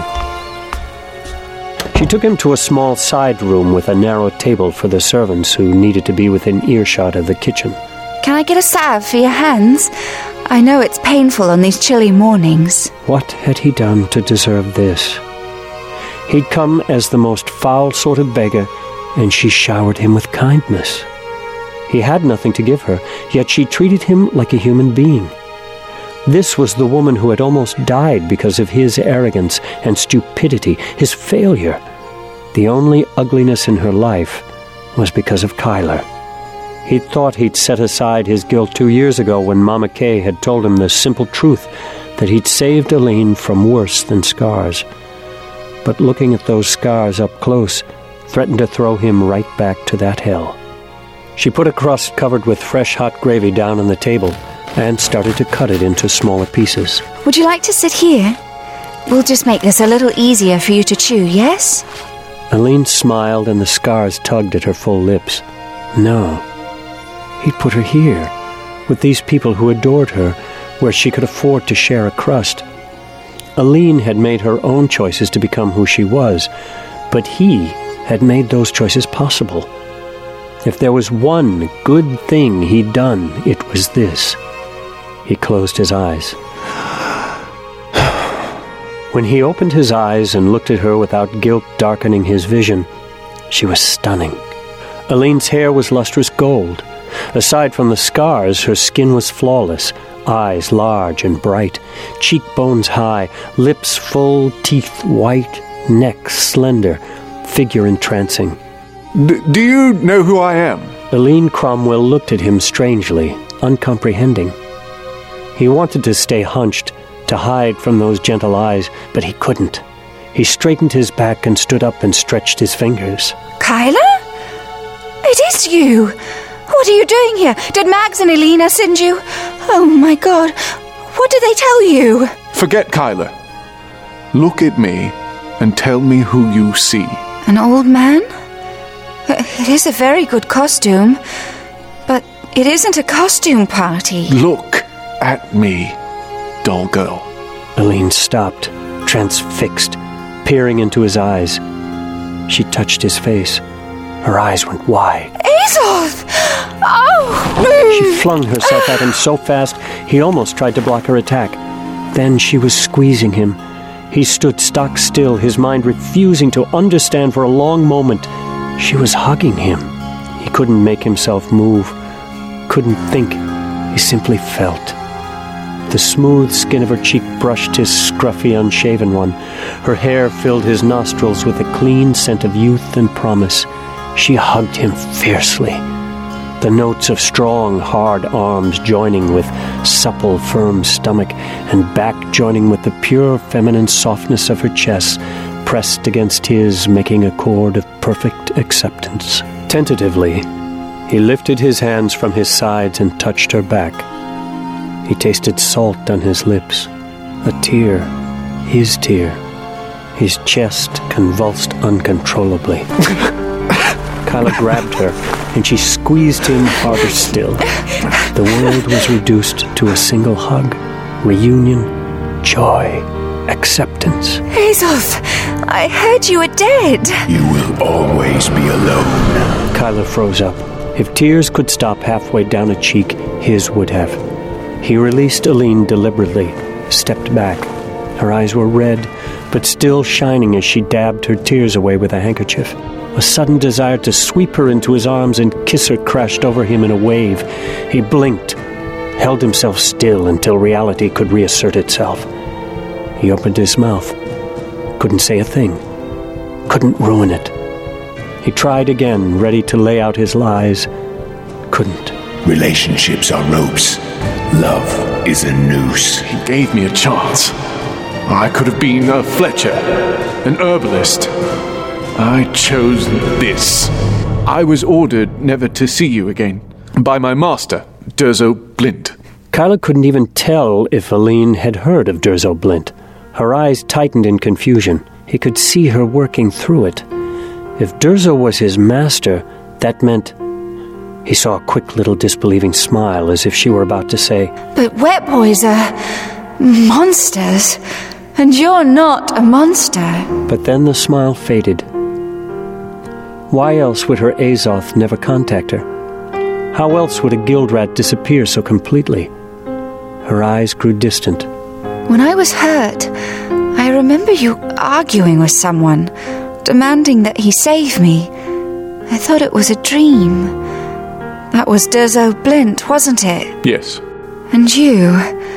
B: She took him to a small side room with a narrow table for the servants who needed to be within earshot of the kitchen.
J: Can I get a salve for your hands? I know it's painful on these chilly mornings.
B: What had he done to deserve this? He'd come as the most foul sort of beggar, and she showered him with kindness. He had nothing to give her, yet she treated him like a human being. This was the woman who had almost died because of his arrogance and stupidity, his failure. The only ugliness in her life was because of Kyler. He'd thought he'd set aside his guilt two years ago when Mama Kay had told him the simple truth that he'd saved Aline from worse than scars. But looking at those scars up close threatened to throw him right back to that hell. She put a crust covered with fresh hot gravy down on the table and started to cut it into smaller pieces.
J: Would you like to sit here? We'll just make this a little easier for you to chew, yes?
B: Aline smiled and the scars tugged at her full lips. No. He'd put her here, with these people who adored her, where she could afford to share a crust. Aline had made her own choices to become who she was, but he had made those choices possible. If there was one good thing he'd done, it was this. He closed his eyes. When he opened his eyes and looked at her without guilt darkening his vision, she was stunning. Aline's hair was lustrous gold. Aside from the scars, her skin was flawless, eyes large and bright, cheekbones high, lips full, teeth white, neck slender, figure entrancing.
C: D- do you know who I am?
B: Aline Cromwell looked at him strangely, uncomprehending. He wanted to stay hunched, to hide from those gentle eyes, but he couldn't. He straightened his back and stood up and stretched his fingers.
J: Kyla? It is you! What are you doing here? Did Mags and Elena send you? Oh my God, what did they tell you?
C: Forget Kyla. Look at me and tell me who you see.
J: An old man? It is a very good costume, but it isn't a costume party.
C: Look at me, doll girl.
B: Aline stopped, transfixed, peering into his eyes. She touched his face. Her eyes went wide.
J: Azoth! Oh!
B: She flung herself at him so fast, he almost tried to block her attack. Then she was squeezing him. He stood stock still, his mind refusing to understand for a long moment. She was hugging him. He couldn't make himself move, couldn't think. He simply felt. The smooth skin of her cheek brushed his scruffy, unshaven one. Her hair filled his nostrils with a clean scent of youth and promise. She hugged him fiercely, the notes of strong, hard arms joining with supple, firm stomach, and back joining with the pure feminine softness of her chest, pressed against his, making a chord of perfect acceptance. Tentatively, he lifted his hands from his sides and touched her back. He tasted salt on his lips, a tear, his tear. His chest convulsed uncontrollably. Kyla grabbed her, and she squeezed him harder still. The world was reduced to a single hug, reunion, joy, acceptance.
J: Azoth, I heard you were dead.
D: You will always be alone.
B: Kyla froze up. If tears could stop halfway down a cheek, his would have. He released Aline deliberately, stepped back. Her eyes were red, but still shining as she dabbed her tears away with a handkerchief. A sudden desire to sweep her into his arms and kiss her crashed over him in a wave. He blinked, held himself still until reality could reassert itself. He opened his mouth, couldn't say a thing, couldn't ruin it. He tried again, ready to lay out his lies, couldn't.
D: Relationships are ropes. Love is a noose.
C: He gave me a chance. I could have been a Fletcher, an herbalist. I chose this. I was ordered never to see you again by my master, Durzo Blint.
B: Kyla couldn't even tell if Aline had heard of Durzo Blint. Her eyes tightened in confusion. He could see her working through it. If Durzo was his master, that meant... He saw a quick little disbelieving smile as if she were about to say,
J: But wet boys are monsters, and you're not a monster.
B: But then the smile faded. Why else would her Azoth never contact her? How else would a guild rat disappear so completely? Her eyes grew distant.
J: When I was hurt, I remember you arguing with someone, demanding that he save me. I thought it was a dream. That was Durzo Blint, wasn't it?
C: Yes.
J: And you...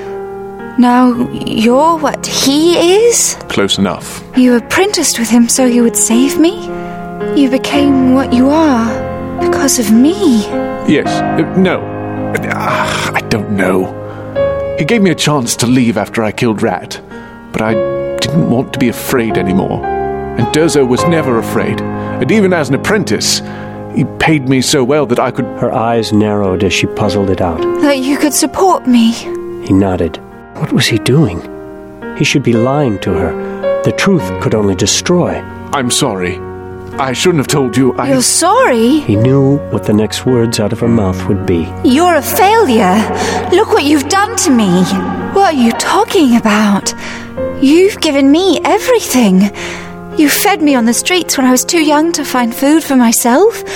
J: Now, you're what he is?
C: Close enough.
J: You apprenticed with him so he would save me? You became what you are because of me.
C: Yes. Uh, no. Uh, I don't know. He gave me a chance to leave after I killed Rat, but I didn't want to be afraid anymore. And Durzo was never afraid. And even as an apprentice, he paid me so well that I could...
B: Her eyes narrowed as she puzzled it out.
J: That you could support me.
B: He nodded. What was he doing? He should be lying to her. The truth could only destroy.
C: I'm sorry. I shouldn't have told you I...
J: You're sorry?
B: He knew what the next words out of her mouth would be.
J: You're a failure. Look what you've done to me. What are you talking about? You've given me everything. You fed me on the streets when I was too young to find food for myself,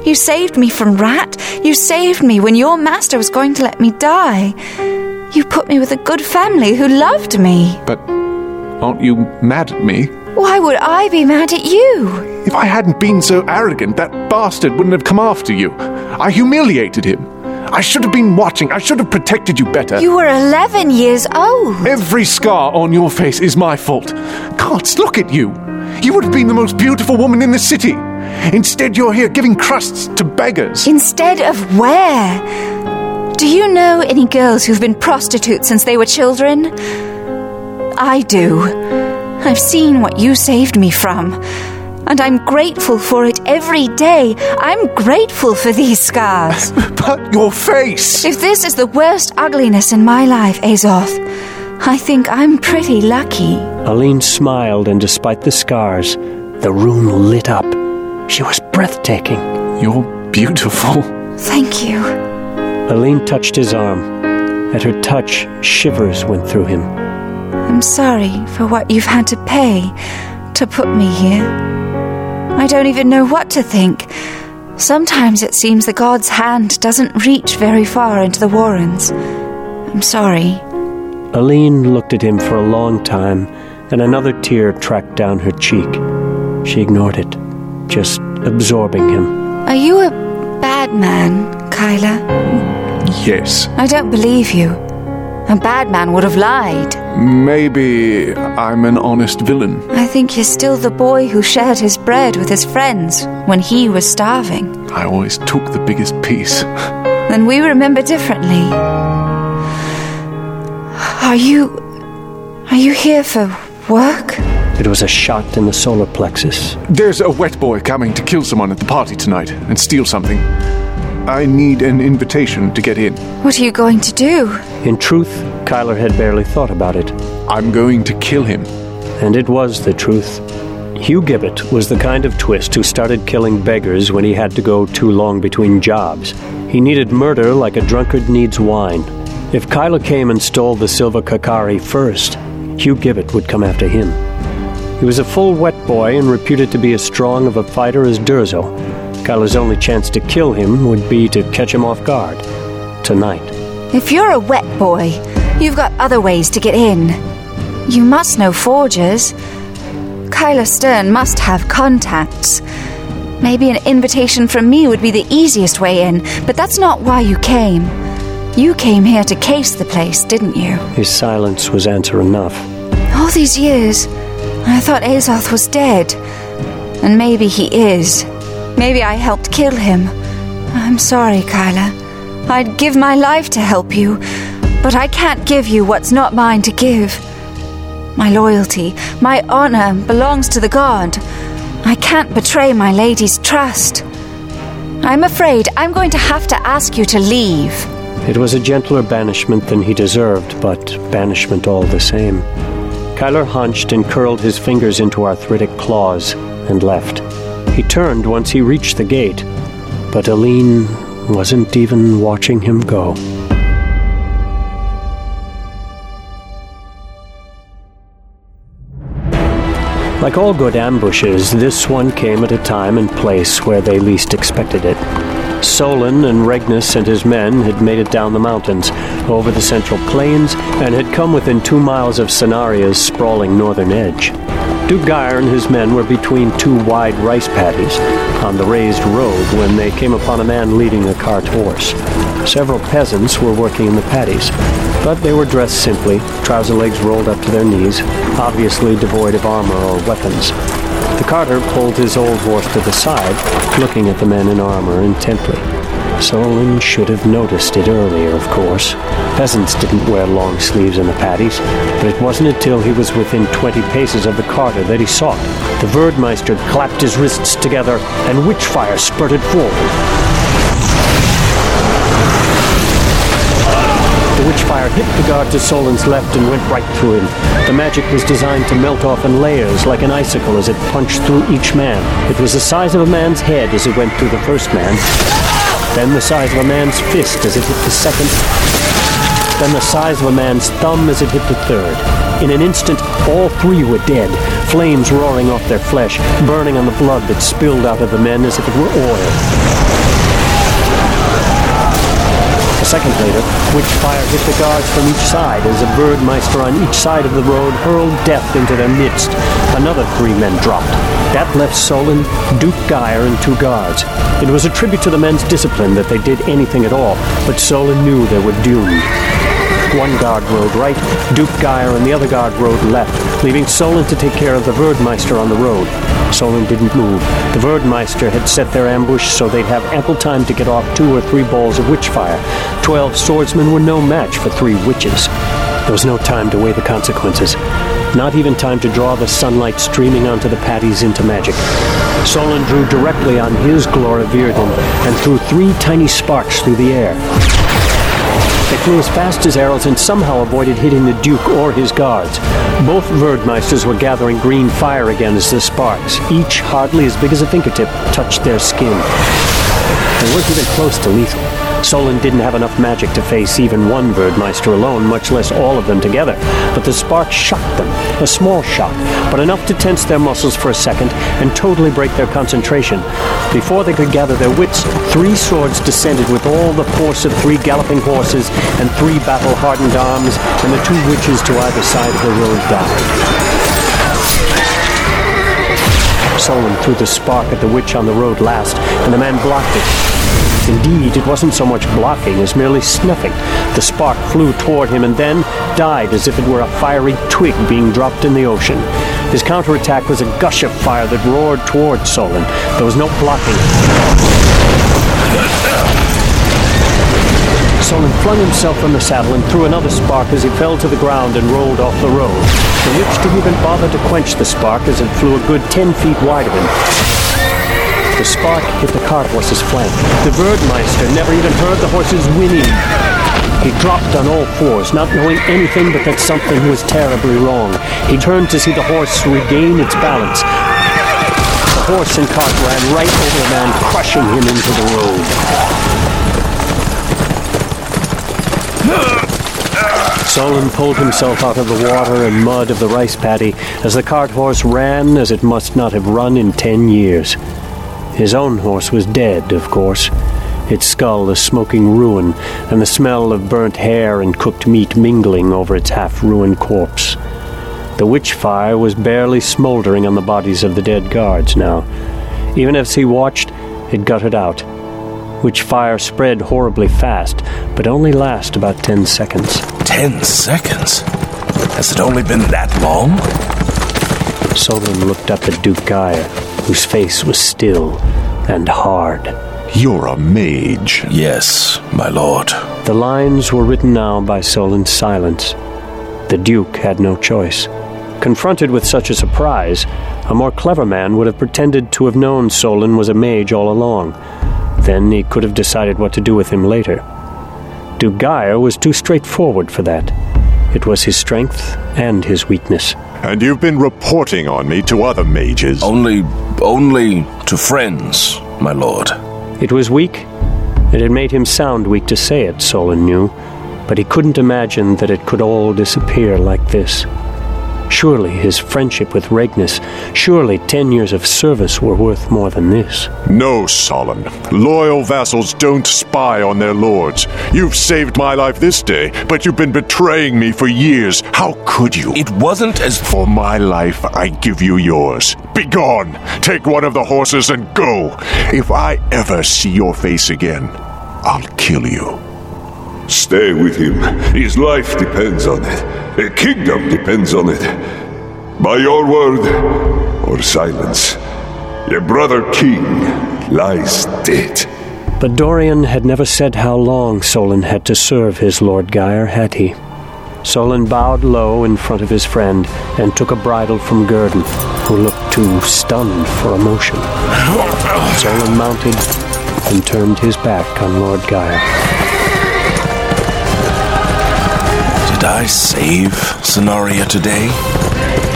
J: You saved me from Rat. You saved me when your master was going to let me die. You put me with a good family who loved me.
C: But aren't you mad at me?
J: Why would I be mad at you?
C: If I hadn't been so arrogant, that bastard wouldn't have come after you. I humiliated him. I should have been watching. I should have protected you better.
J: You were eleven years old.
C: Every scar on your face is my fault. Gods, look at you. You would have been the most beautiful woman in the city. Instead, you're here giving crusts to beggars.
J: Instead of where? Do you know any girls who've been prostitutes since they were children? I do. I've seen what you saved me from. And I'm grateful for it every day. I'm grateful for these scars.
C: But your face!
J: If this is the worst ugliness in my life, Azoth, I think I'm pretty lucky.
B: Aline smiled, and despite the scars, the room lit up. She was breathtaking.
C: You're beautiful.
J: Thank you.
B: Aline touched his arm. At her touch, shivers went through him.
J: I'm sorry for what you've had to pay to put me here. I don't even know what to think. Sometimes it seems the god's hand doesn't reach very far into the Warrens. I'm sorry.
B: Aline looked at him for a long time, and another tear tracked down her cheek. She ignored it, just absorbing him.
J: Are you a bad man, Kyler?
C: Yes.
J: I don't believe you. A bad man would have lied.
C: Maybe I'm an honest villain.
J: I think you're still the boy who shared his bread with his friends when he was starving.
C: I always took the biggest piece.
J: Then we remember differently. Are you... Are you here for work?
B: It was a shot in the solar plexus.
C: There's a wet boy coming to kill someone at the party tonight and steal something. I need an invitation to get in.
J: What are you going to do?
B: In truth, Kyler had barely thought about it.
C: I'm going to kill him.
B: And it was the truth. Hugh Gibbet was the kind of twist who started killing beggars when he had to go too long between jobs. He needed murder like a drunkard needs wine. If Kyler came and stole the Silva Kakari first, Hugh Gibbet would come after him. He was a full wet boy and reputed to be as strong of a fighter as Durzo. Kyler's only chance to kill him would be to catch him off guard. Tonight.
J: If you're a wet boy, you've got other ways to get in. You must know forgers. Kyler Stern must have contacts. Maybe an invitation from me would be the easiest way in, but that's not why you came. You came here to case the place, didn't you?
B: His silence was answer enough.
J: All these years, I thought Azoth was dead. And maybe he is. Maybe I helped kill him. I'm sorry, Kyler. I'd give my life to help you, but I can't give you what's not mine to give. My loyalty, my honor belongs to the god. I can't betray my lady's trust. I'm afraid I'm going to have to ask you to leave.
B: It was a gentler banishment than he deserved, but banishment all the same. Kyler hunched and curled his fingers into arthritic claws and left. He turned once he reached the gate, but Aline wasn't even watching him go. Like all good ambushes, this one came at a time and place where they least expected it. Solon and Regnus and his men had made it down the mountains, over the central plains, and had come within two miles of Cenaria's sprawling northern edge. Duke Geir and his men were between two wide rice paddies on the raised road when they came upon a man leading a cart horse. Several peasants were working in the paddies, but they were dressed simply, trouser legs rolled up to their knees, obviously devoid of armor or weapons. The carter pulled his old horse to the side, looking at the men in armor intently. Solon should have noticed it earlier, of course. Peasants didn't wear long sleeves in the paddies, but it wasn't until he was within twenty paces of the carter that he saw it. The Verdmeister clapped his wrists together, and witchfire spurted forward. The witchfire hit the guard to Solon's left and went right through him. The magic was designed to melt off in layers like an icicle as it punched through each man. It was the size of a man's head as it went through the first man, then the size of a man's fist as it hit the second, then the size of a man's thumb as it hit the third. In an instant, all three were dead, flames roaring off their flesh, burning on the blood that spilled out of the men as if it were oil. A second later, Witchfire hit the guards from each side as a Birdmeister on each side of the road hurled death into their midst. Another three men dropped. That left Solon, Duke Geyer, and two guards. It was a tribute to the men's discipline that they did anything at all, but Solon knew they were doomed. One guard rode right, Duke Geyer and the other guard rode left, leaving Solon to take care of the Birdmeister on the road. Solon didn't move. The Birdmeister had set their ambush so they'd have ample time to get off two or three balls of witchfire. Twelve swordsmen were no match for three witches. There was no time to weigh the consequences. Not even time to draw the sunlight streaming onto the patties into magic. Solon drew directly on his Glora Virdin and threw three tiny sparks through the air. They flew as fast as arrows and somehow avoided hitting the Duke or his guards. Both Birdmeisters were gathering green fire again as the sparks, each hardly as big as a fingertip, touched their skin. They weren't even close to lethal. Solon didn't have enough magic to face even one Birdmeister alone, much less all of them together. But the spark shocked them, a small shock, but enough to tense their muscles for a second and totally break their concentration. Before they could gather their wits, three swords descended with all the force of three galloping horses and three battle-hardened arms, and the two witches to either side of the road died. Solon threw the spark at the witch on the road last, and the man blocked it. Indeed, it wasn't so much blocking as merely snuffing. The spark flew toward him and then died as if it were a fiery twig being dropped in the ocean. His counterattack was a gush of fire that roared toward Solon. There was no blocking. Solon flung himself from the saddle and threw another spark as he fell to the ground and rolled off the road. The witch didn't even bother to quench the spark as it flew a good ten feet wide of him. The spark hit the cart horse's flank. The Birdmeister never even heard the horses whinny. He dropped on all fours, not knowing anything but that something was terribly wrong. He turned to see the horse regain its balance. The horse and cart ran right over the man, crushing him into the road. Solon pulled himself out of the water and mud of the rice paddy as the cart horse ran as it must not have run in ten years. His own horse was dead, of course, its skull a smoking ruin, and the smell of burnt hair and cooked meat mingling over its half-ruined corpse. The witch-fire was barely smoldering on the bodies of the dead guards now. Even as he watched, it guttered out. Witch-fire spread horribly fast, but only last about ten seconds.
K: Ten seconds? Has it only been that long?
B: Solon looked up at Duke Geyer, whose face was still and hard.
L: You're a mage.
K: Yes, my lord.
B: The lines were written now by Solon's silence. The Duke had no choice. Confronted with such a surprise, a more clever man would have pretended to have known Solon was a mage all along. Then he could have decided what to do with him later. Duke Geyer was too straightforward for that. It was his strength and his weakness.
L: And you've been reporting on me to other mages?
K: Only, only to friends, my lord.
B: It was weak. It had made him sound weak to say it, Solon knew, but he couldn't imagine that it could all disappear like this. Surely his friendship with Regnus, surely ten years of service were worth more than this.
L: No, Solon. Loyal vassals don't spy on their lords. You've saved my life this day, but you've been betraying me for years. How could you?
K: It wasn't as...
L: For my life, I give you yours. Begone! Take one of the horses and go! If I ever see your face again, I'll kill you.
G: Stay with him. His life depends on it. A kingdom depends on it. By your word or silence, your brother king lies dead.
B: But Dorian had never said how long Solon had to serve his Lord Geyer, had he? Solon bowed low in front of his friend and took a bridle from Gurdon, who looked too stunned for emotion. Solon mounted and turned his back on Lord Geyer.
K: Did I save Cennaria today?